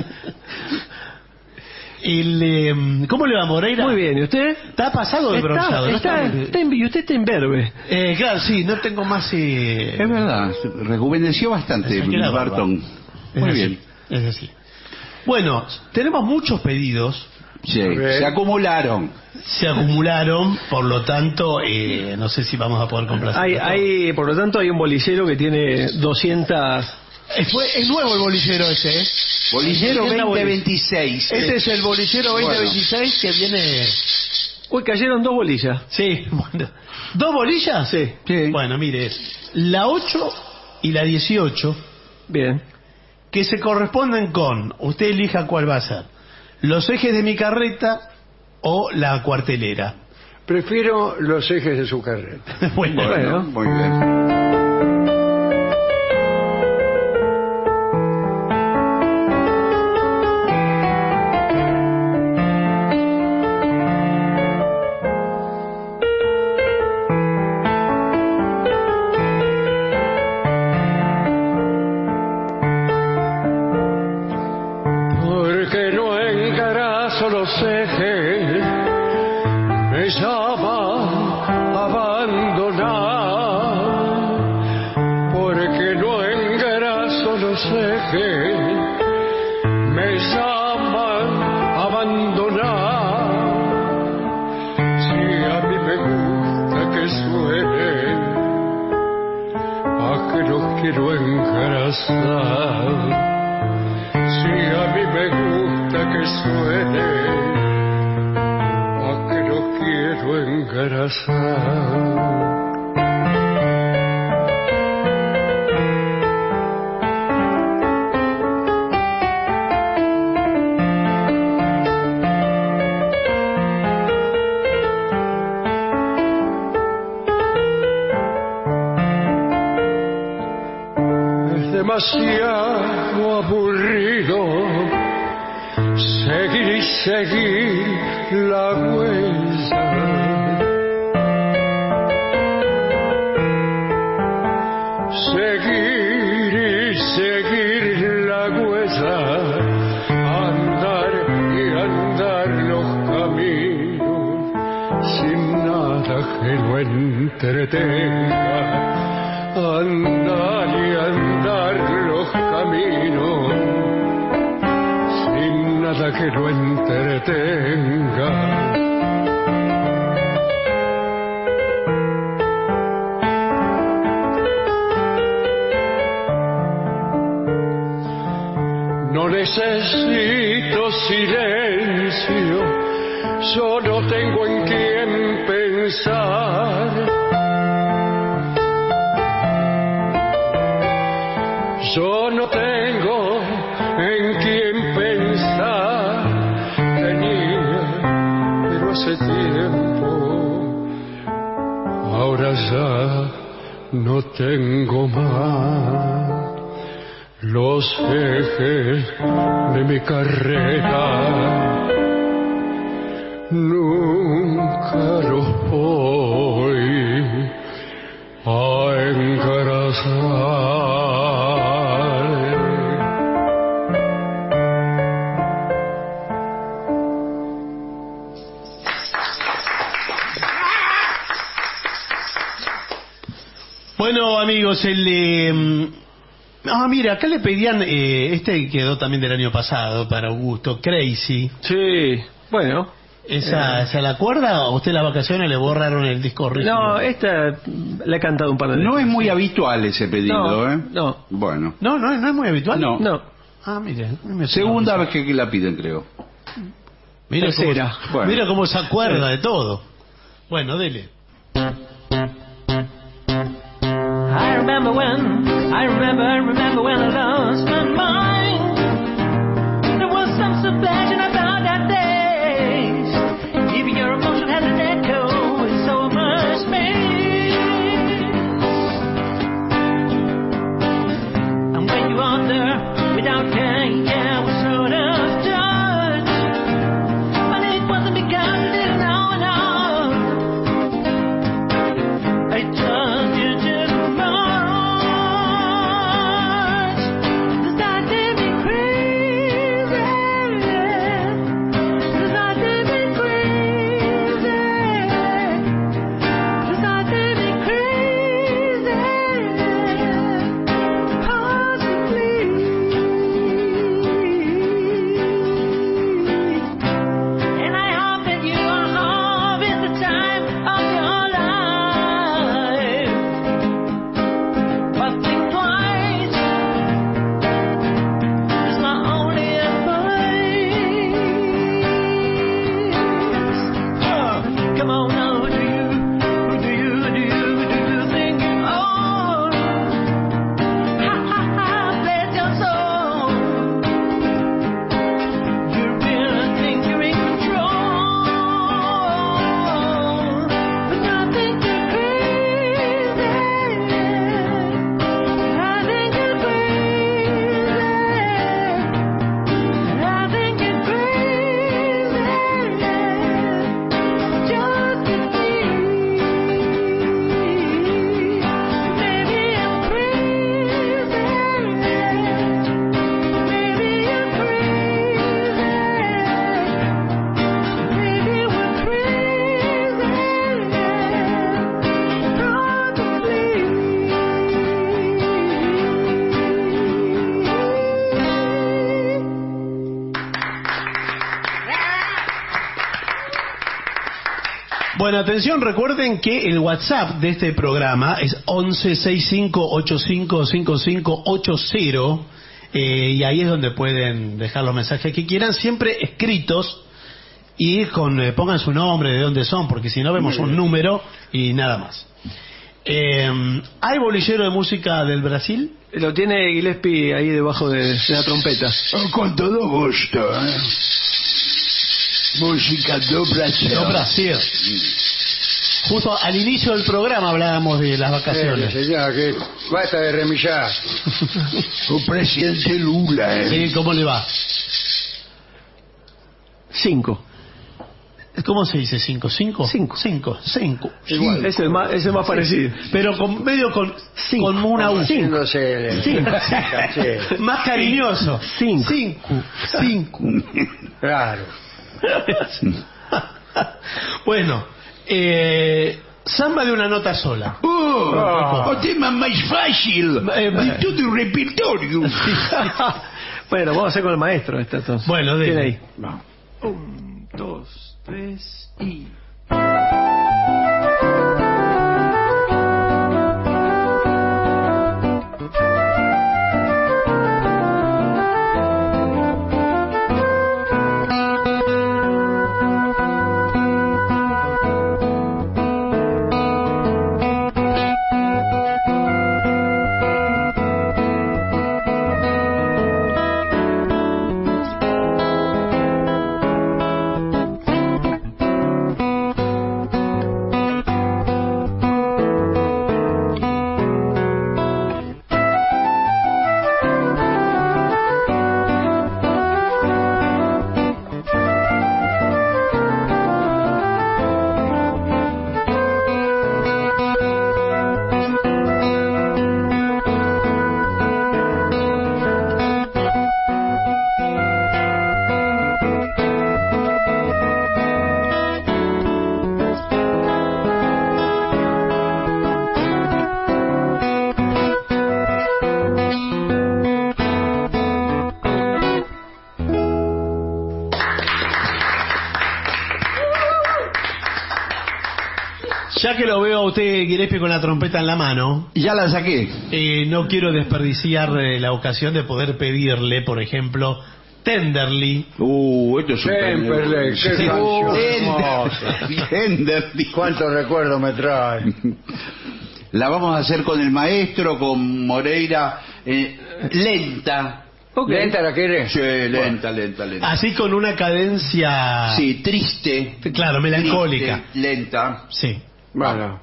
¿Cómo le va, Moreira? Muy bien, ¿y usted? Está pasado de bronceado. Y usted está en verbe. Claro, sí, no tengo más... Es verdad, rejuveneció bastante Barton. Muy bien. Es así. Bueno, tenemos muchos pedidos. Sí, se acumularon. Por lo tanto, no sé si vamos a poder complacer. Por lo tanto, hay un bolillero que tiene 200... Es nuevo el bolillero ese, ¿eh? Bolillero 2026. Este es el bolillero 2026 que viene... Uy, cayeron 2 bolillas. Sí, bueno. ¿2 bolillas? Sí. Bueno, mire, la 8 y la 18. Bien. Que se corresponden con, usted elija cuál va a ser, los ejes de mi carreta o la cuartelera. Prefiero los ejes de su carreta. Bueno, muy bien. quiero engrasar. Si a mí me gusta que suene, ¿a que no quiero engrasar? Demasiado aburrido seguir y seguir la huella. Seguir y seguir la huella, andar y andar los caminos sin nada que lo entretenga. Andar y andar los caminos sin nada que lo entretenga. No necesito silencio, solo tengo en quien pensar. Yo no tengo en quién pensar, tenía, pero hace tiempo, ahora ya no tengo más. Los ejes de mi carrera nunca los voy a engrasar. Bueno, amigos, mira, acá le pedían, este quedó también del año pasado para Augusto, Crazy. Sí, bueno. ¿Esa la acuerda o usted en las vacaciones le borraron el disco rígido? No, esta la he cantado un par de veces. No es muy habitual ese pedido, no, ¿eh? No. Bueno. No es muy habitual. No. Ah, mire. Segunda vez que la piden, creo. Mira cómo se acuerda de todo. Bueno, dele. I remember when I lost my mind. There was some subversion about that days. Even your emotion has an echo in so much space. And when you are there without care, yeah, was sort of judged. But it wasn't because you didn't know. I told you too much. Bueno, atención, recuerden que el WhatsApp de este programa es 1165855580 y ahí es donde pueden dejar los mensajes que quieran, siempre escritos y pongan su nombre, de dónde son, porque si no vemos un número y nada más. ¿Hay bolillero de música del Brasil? Lo tiene Gillespie ahí debajo de la trompeta. Con todo gusto, Música do Brasil. Do Brasil. Justo al inicio del programa hablábamos de las vacaciones. Ya, que basta de remillar. O presidente Lula. Sí, ¿cómo le va? 5. ¿Cómo se dice 5? 5. Igual. Ese es más parecido. Pero con una U. 5. Más cariñoso. 5. Claro. Bueno, samba de una nota sola. O tema más fácil de todo el repertorio. Bueno, vamos a hacer con el maestro esta entonces. Bueno, tiene ahí. Vamos. 1, 2, 3 y... Ya que lo veo a usted, Gillespie, con la trompeta en la mano. Ya la saqué. No quiero desperdiciar la ocasión de poder pedirle, por ejemplo, Tenderly. Esto es Temperley, qué canción hermosa. Tenderly. Cuánto recuerdo me trae. La vamos a hacer con el maestro, con Moreira, lenta. Okay. ¿Lenta la quiere? Sí, lenta. Así con una cadencia... Sí, triste. Claro, melancólica. Triste, lenta. Sí. Bueno.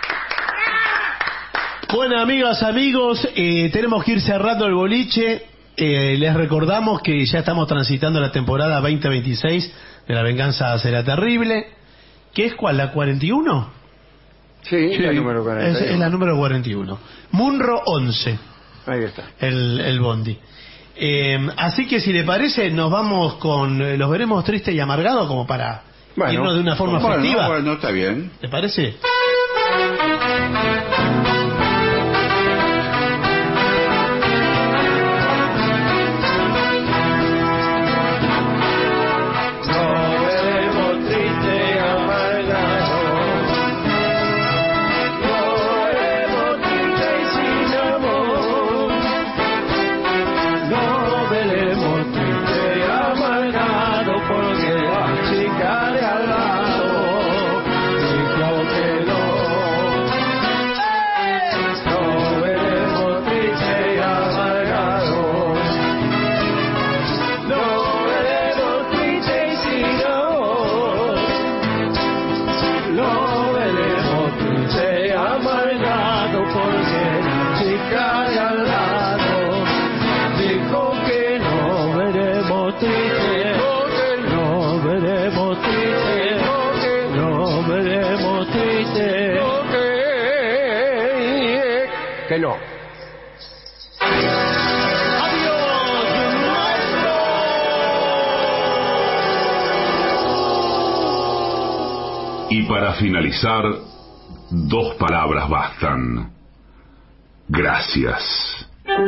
Bueno, amigas, amigos, tenemos que ir cerrando el boliche. Les recordamos que ya estamos transitando la temporada 2026 de La Venganza Será Terrible. ¿Qué es cuál? ¿La 41? Sí, la número 41. Es la número 41. Munro 11. Ahí está. El bondi. Así que si le parece, nos vamos con Los Veremos Tristes y Amargados como para irnos de una forma festiva. Bueno, está bien. ¿Te parece? Que no. Y para finalizar, 2 palabras bastan. Gracias.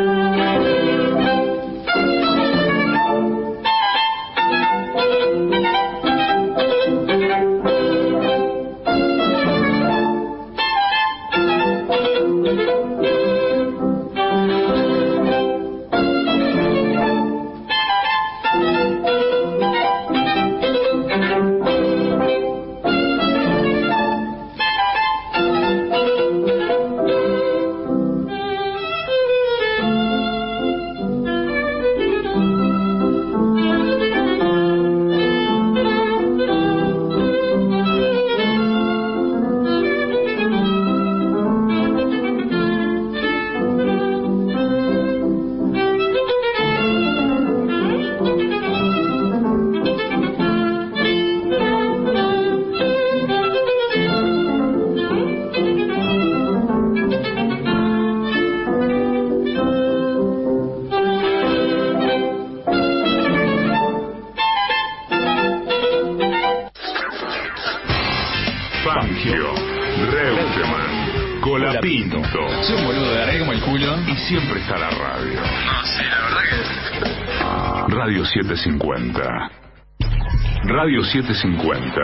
Colapinto. Soy un boludo, agarré como el culo. Y siempre está la radio. No, sí, la verdad que... Radio 750. Radio 750.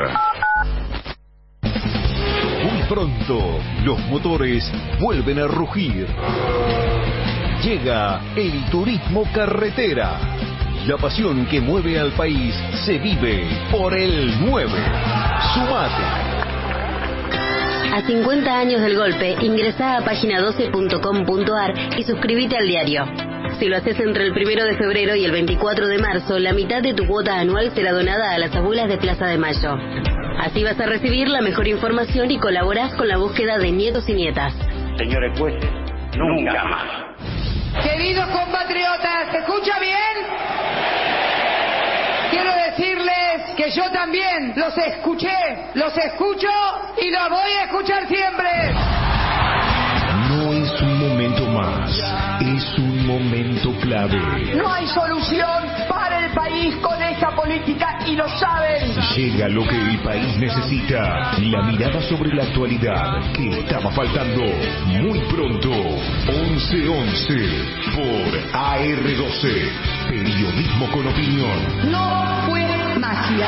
Muy pronto, los motores vuelven a rugir. Llega el turismo carretera. La pasión que mueve al país se vive por el 9. Sumate. A 50 años del golpe, ingresá a página12.com.ar y suscríbete al diario. Si lo haces entre el 1 de febrero y el 24 de marzo, la mitad de tu cuota anual será donada a las abuelas de Plaza de Mayo. Así vas a recibir la mejor información y colaborás con la búsqueda de nietos y nietas. Señores jueces, nunca más. Queridos compatriotas, ¿se escucha bien? Quiero decirles que yo también los escuché, los escucho y los voy a escuchar siempre. No es un momento más, es un momento clave. No hay solución para el país con esta política y lo saben. Llega lo que el país necesita, la mirada sobre la actualidad que estaba faltando. Muy pronto, 11:11 por AR12, periodismo con opinión. No fue magia.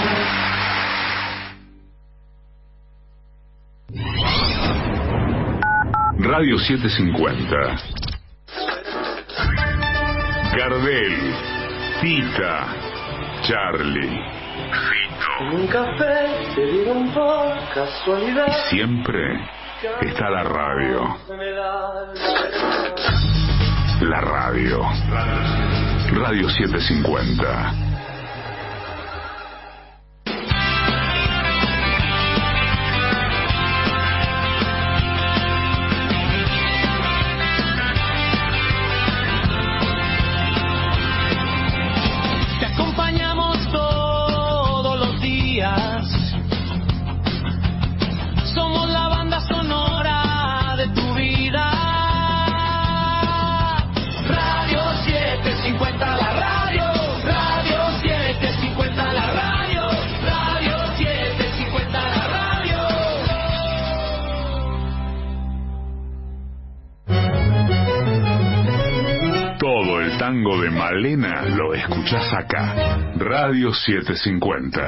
Radio 750. Gardel, Tita, Charlie, Fito. Un café te dieron por casualidad. Y siempre está la radio. La radio. Radio 750. tango de Malena lo escuchás acá. Radio 750.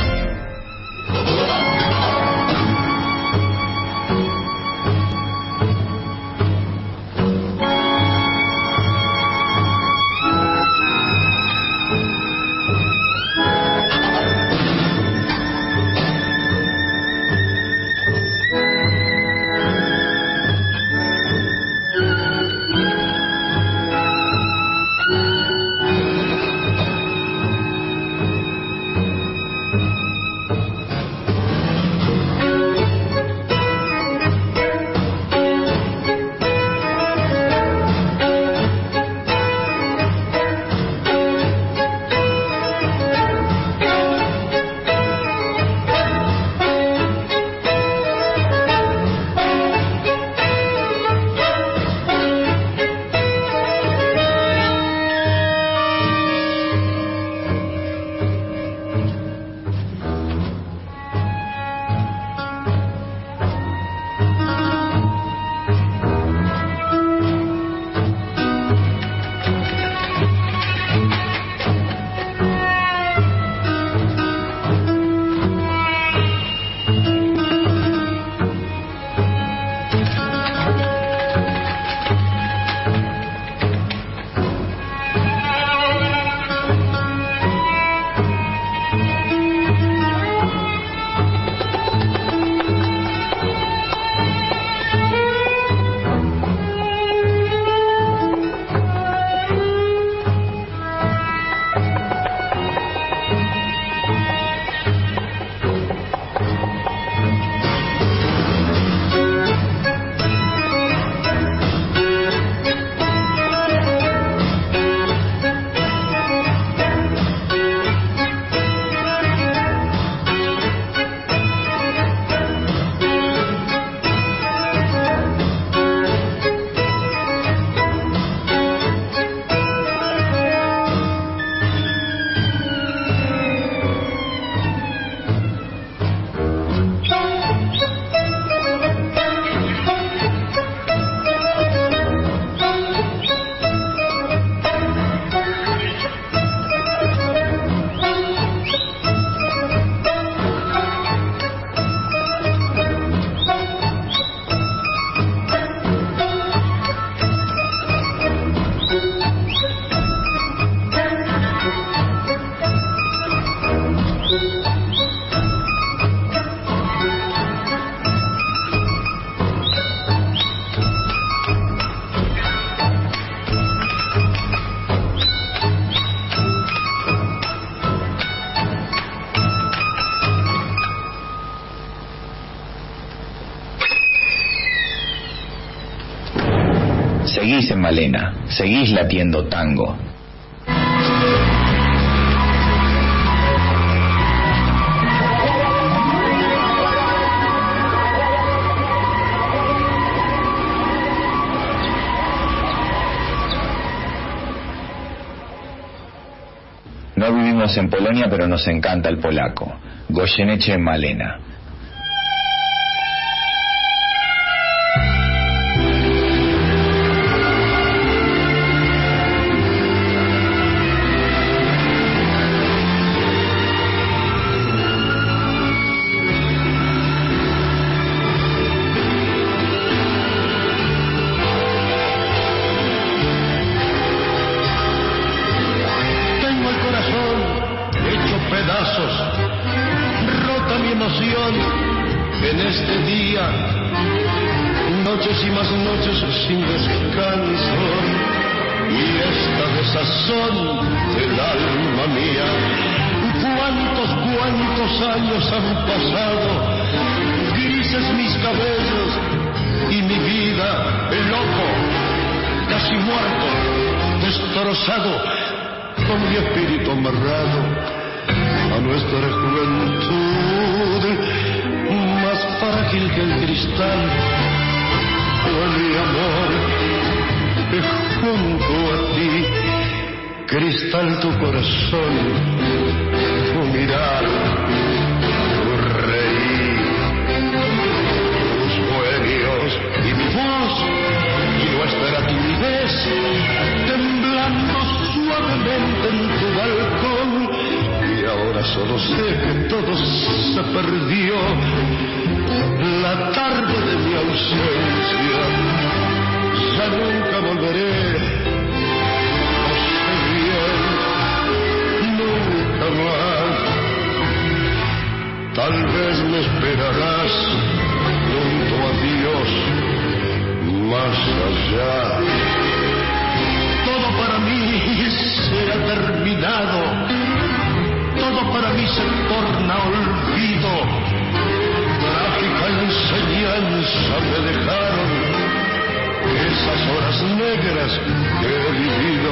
Seguís en Malena, seguís latiendo tango. No vivimos en Polonia, pero nos encanta el polaco. Goyeneche en Malena. Noches y más noches sin descanso, y esta desazón del alma mía. Cuántos años han pasado, grises mis cabellos y mi vida, el loco, casi muerto, destrozado, con mi espíritu amarrado a nuestra juventud, más frágil que el cristal. Mi amor, junto a ti, cristal tu corazón, tu mirar, tu reír, tus sueños y mi voz, y nuestra timidez, temblando suavemente en tu balcón. Y ahora solo sé que todo se perdió. La tarde de mi ausencia, ya nunca volveré. No sé bien, nunca más. Tal vez me esperarás junto a Dios, más allá. Todo para mí se ha terminado, todo para mí se torna olvido. Trágica enseñanza me dejaron esas horas negras que he vivido.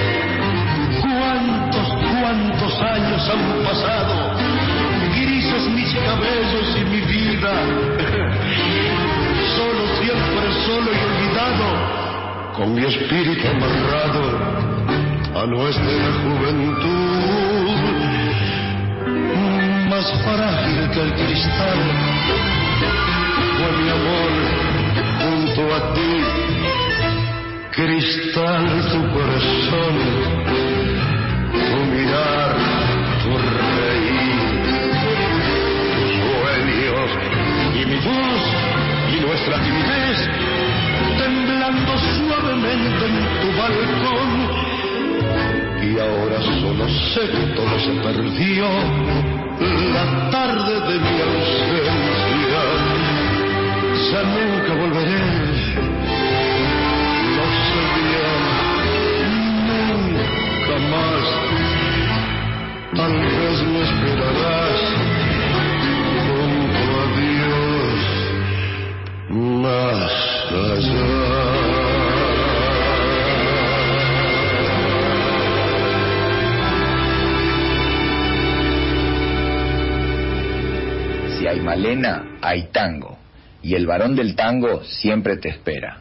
¿Cuántos años han pasado? Grises mis cabellos y mi vida. Solo, siempre solo y olvidado, con mi espíritu amarrado a nuestra juventud. Más frágil que el cristal fue mi amor junto a ti. Cristal tu corazón, tu mirar, tu reír, tus sueños y mi voz y nuestra timidez, temblando suavemente en tu balcón. Y ahora solo sé que todo se perdió. La tarde de mi ausencia, ya nunca volveré. No sé bien, nunca más. Tal vez me esperarás junto a Dios, más allá. Si hay Malena, hay tango, y el varón del tango siempre te espera.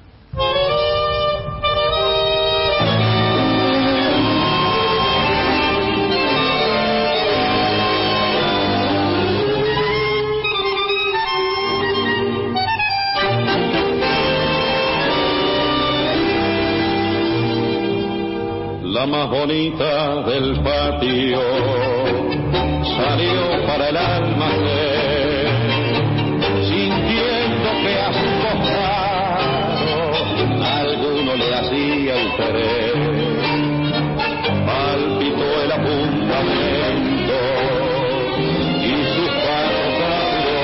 La más bonita del patio salió para el almacén, sintiendo que a su costado alguno le hacía el querer. Palpitó el apuntamiento y sus pasos apuró.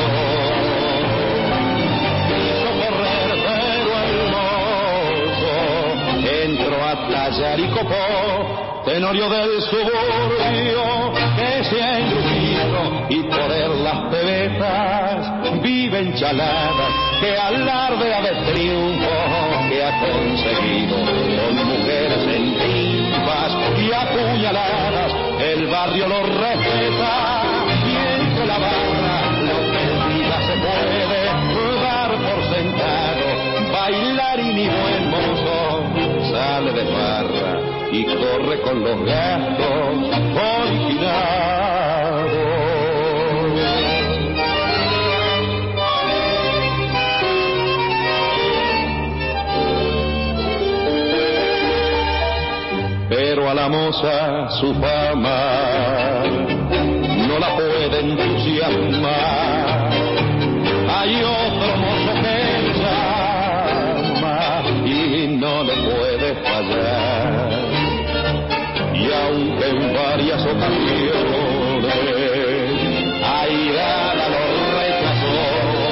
Quiso correr pero el mozo entró a tallar y copó. Tenorio del suburbio que se ha engrupido y por él las pebetas viven chaladas, que alardea de triunfo que ha conseguido con mujeres en triunfas y apuñaladas. El barrio lo respeta y entre la barra lo que en vida se puede dar por sentado. Bailarín y buen mozo sale de barra y corre con los gastos originados. Pero a la moza su fama no la puede entusiasmar. Hay otro mozo que llama y no le puede fallar. Y aunque en varias ocasiones Airala lo rechazó,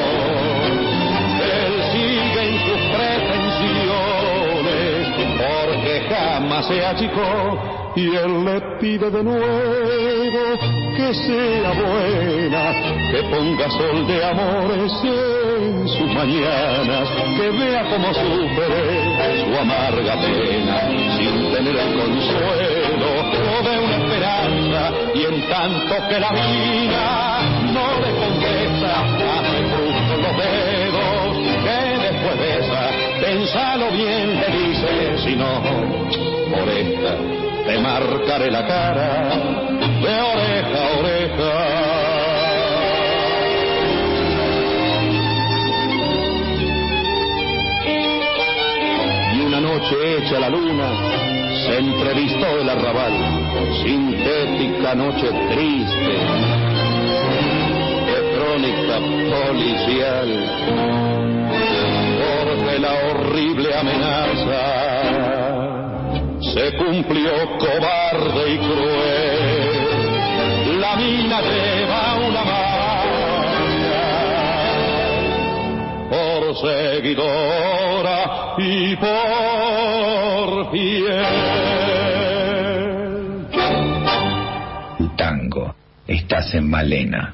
él sigue en sus pretensiones porque jamás se achicó. Y él le pide de nuevo que sea buena, que ponga sol de amores en sus mañanas, que vea cómo sufre su amarga pena sin tener el consuelo de una esperanza. Y en tanto que la vida no le contesta, hace justo los dedos que después besa. Pensalo bien, le dice, si no, por esta te marcaré la cara de oreja a oreja. Y una noche hecha la luna, se entrevistó el arrabal, sintética noche triste, de crónica policial, porque la horrible amenaza se cumplió cobarde y cruel. La mina lleva una marca por seguidora y por fiel. Tango, estás en Malena.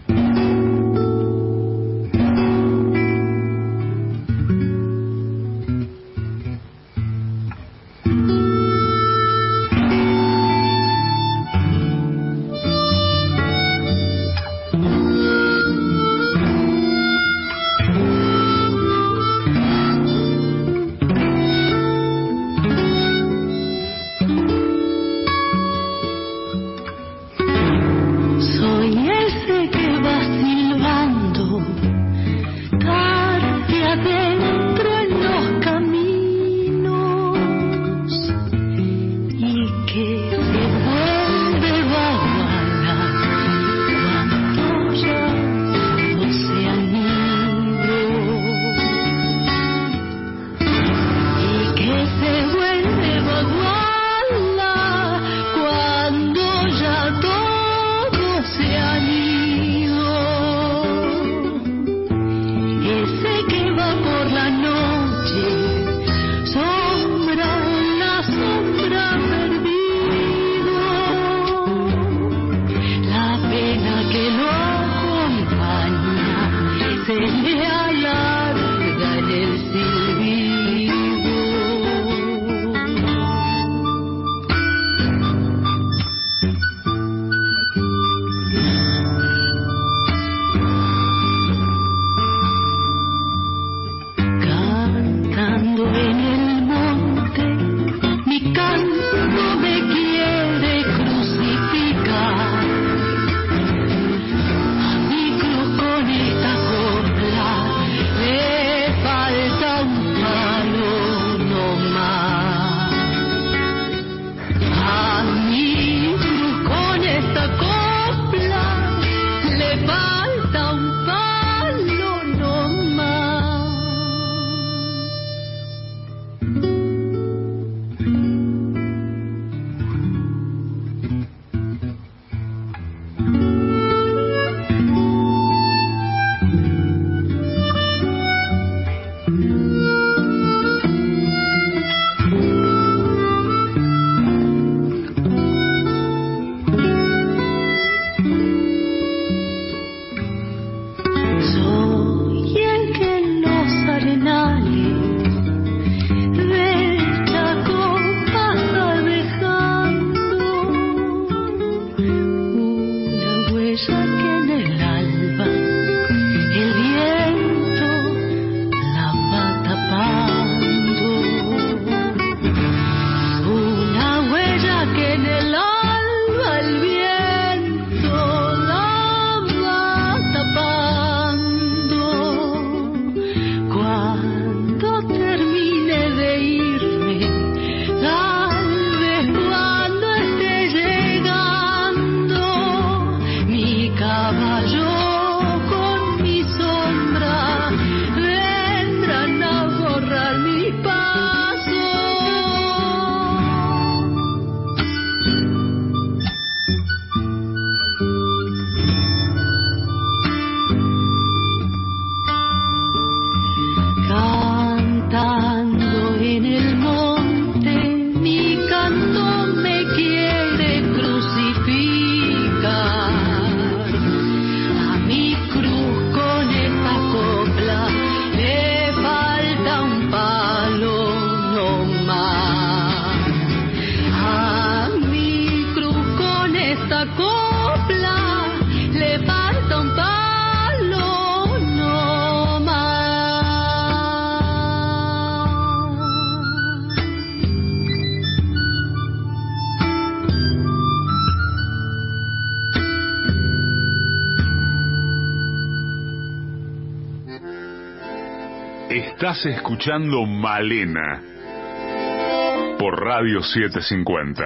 Estás escuchando Malena. por Radio 750.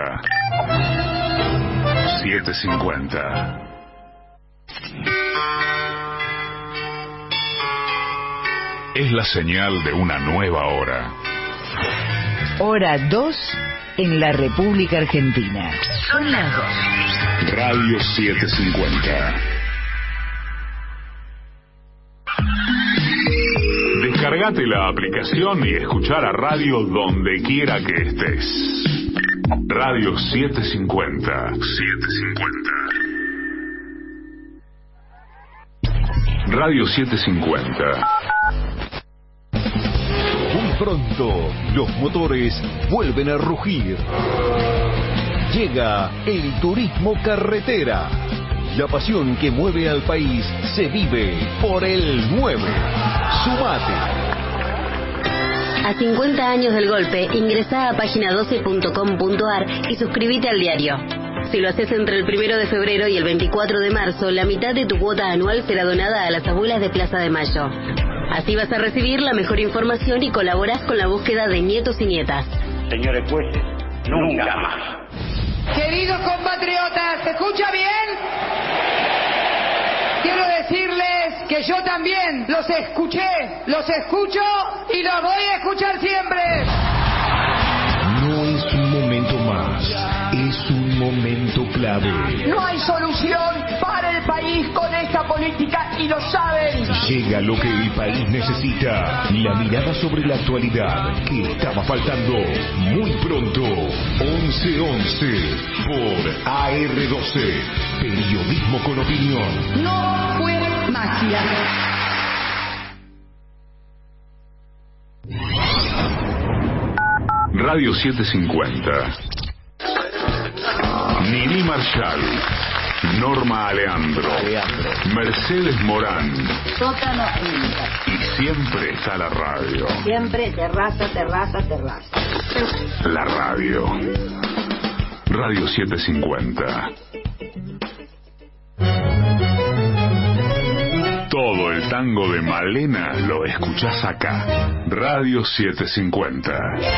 750. Es la señal de una nueva hora. Hora 2 en la República Argentina. Son las 2. Radio 750. Descargate la aplicación y escuchar a radio donde quiera que estés. Radio 750. 750. Radio 750. Muy pronto, los motores vuelven a rugir. Llega el turismo carretera. La pasión que mueve al país se vive por el 9. ¡Sumate! A 50 años del golpe, ingresá a página12.com.ar y suscríbete al diario. Si lo haces entre el 1 de febrero y el 24 de marzo, la mitad de tu cuota anual será donada a las abuelas de Plaza de Mayo. Así vas a recibir la mejor información y colaborás con la búsqueda de nietos y nietas. Señores jueces, nunca más. Queridos compatriotas, ¿se escucha bien? Quiero decirles que yo también los escuché, los escucho y los voy a escuchar siempre. No es un momento más, es un momento clave. No hay solución para el país con esta política y lo saben. Llega lo que el país necesita, la mirada sobre la actualidad que estaba faltando. Muy pronto, 11:11 por AR12, periodismo con opinión. No fue magia. Radio 750. Nini Marshall, Norma Aleandro, Mercedes Morán. Sótano y siempre está la radio. Siempre terraza, terraza, terraza. La radio. Radio 750. Todo el tango de Malena lo escuchás acá. Radio 750.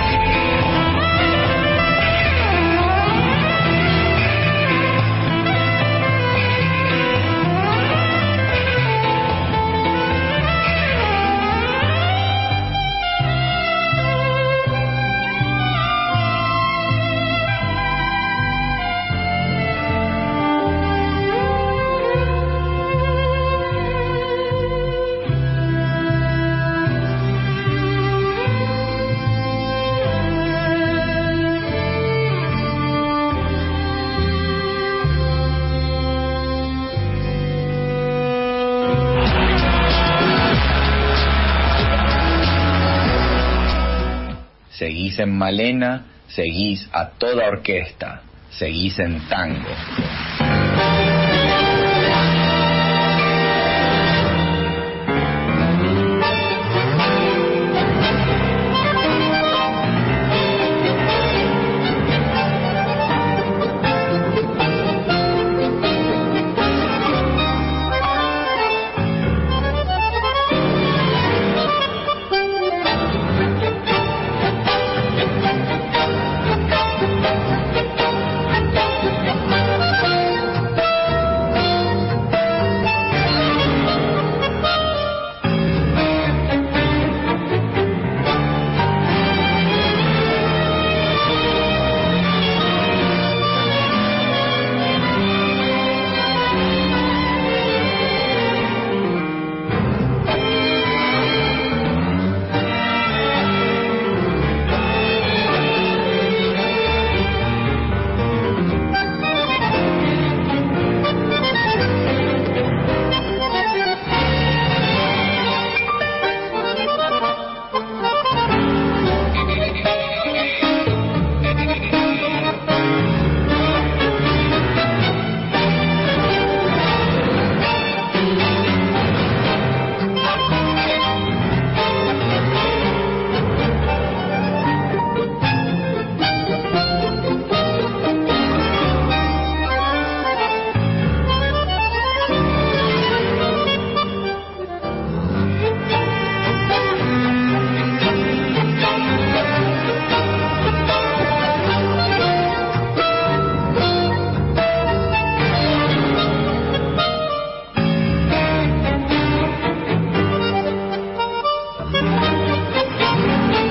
Seguís en Malena, seguís a toda orquesta, seguís en tango.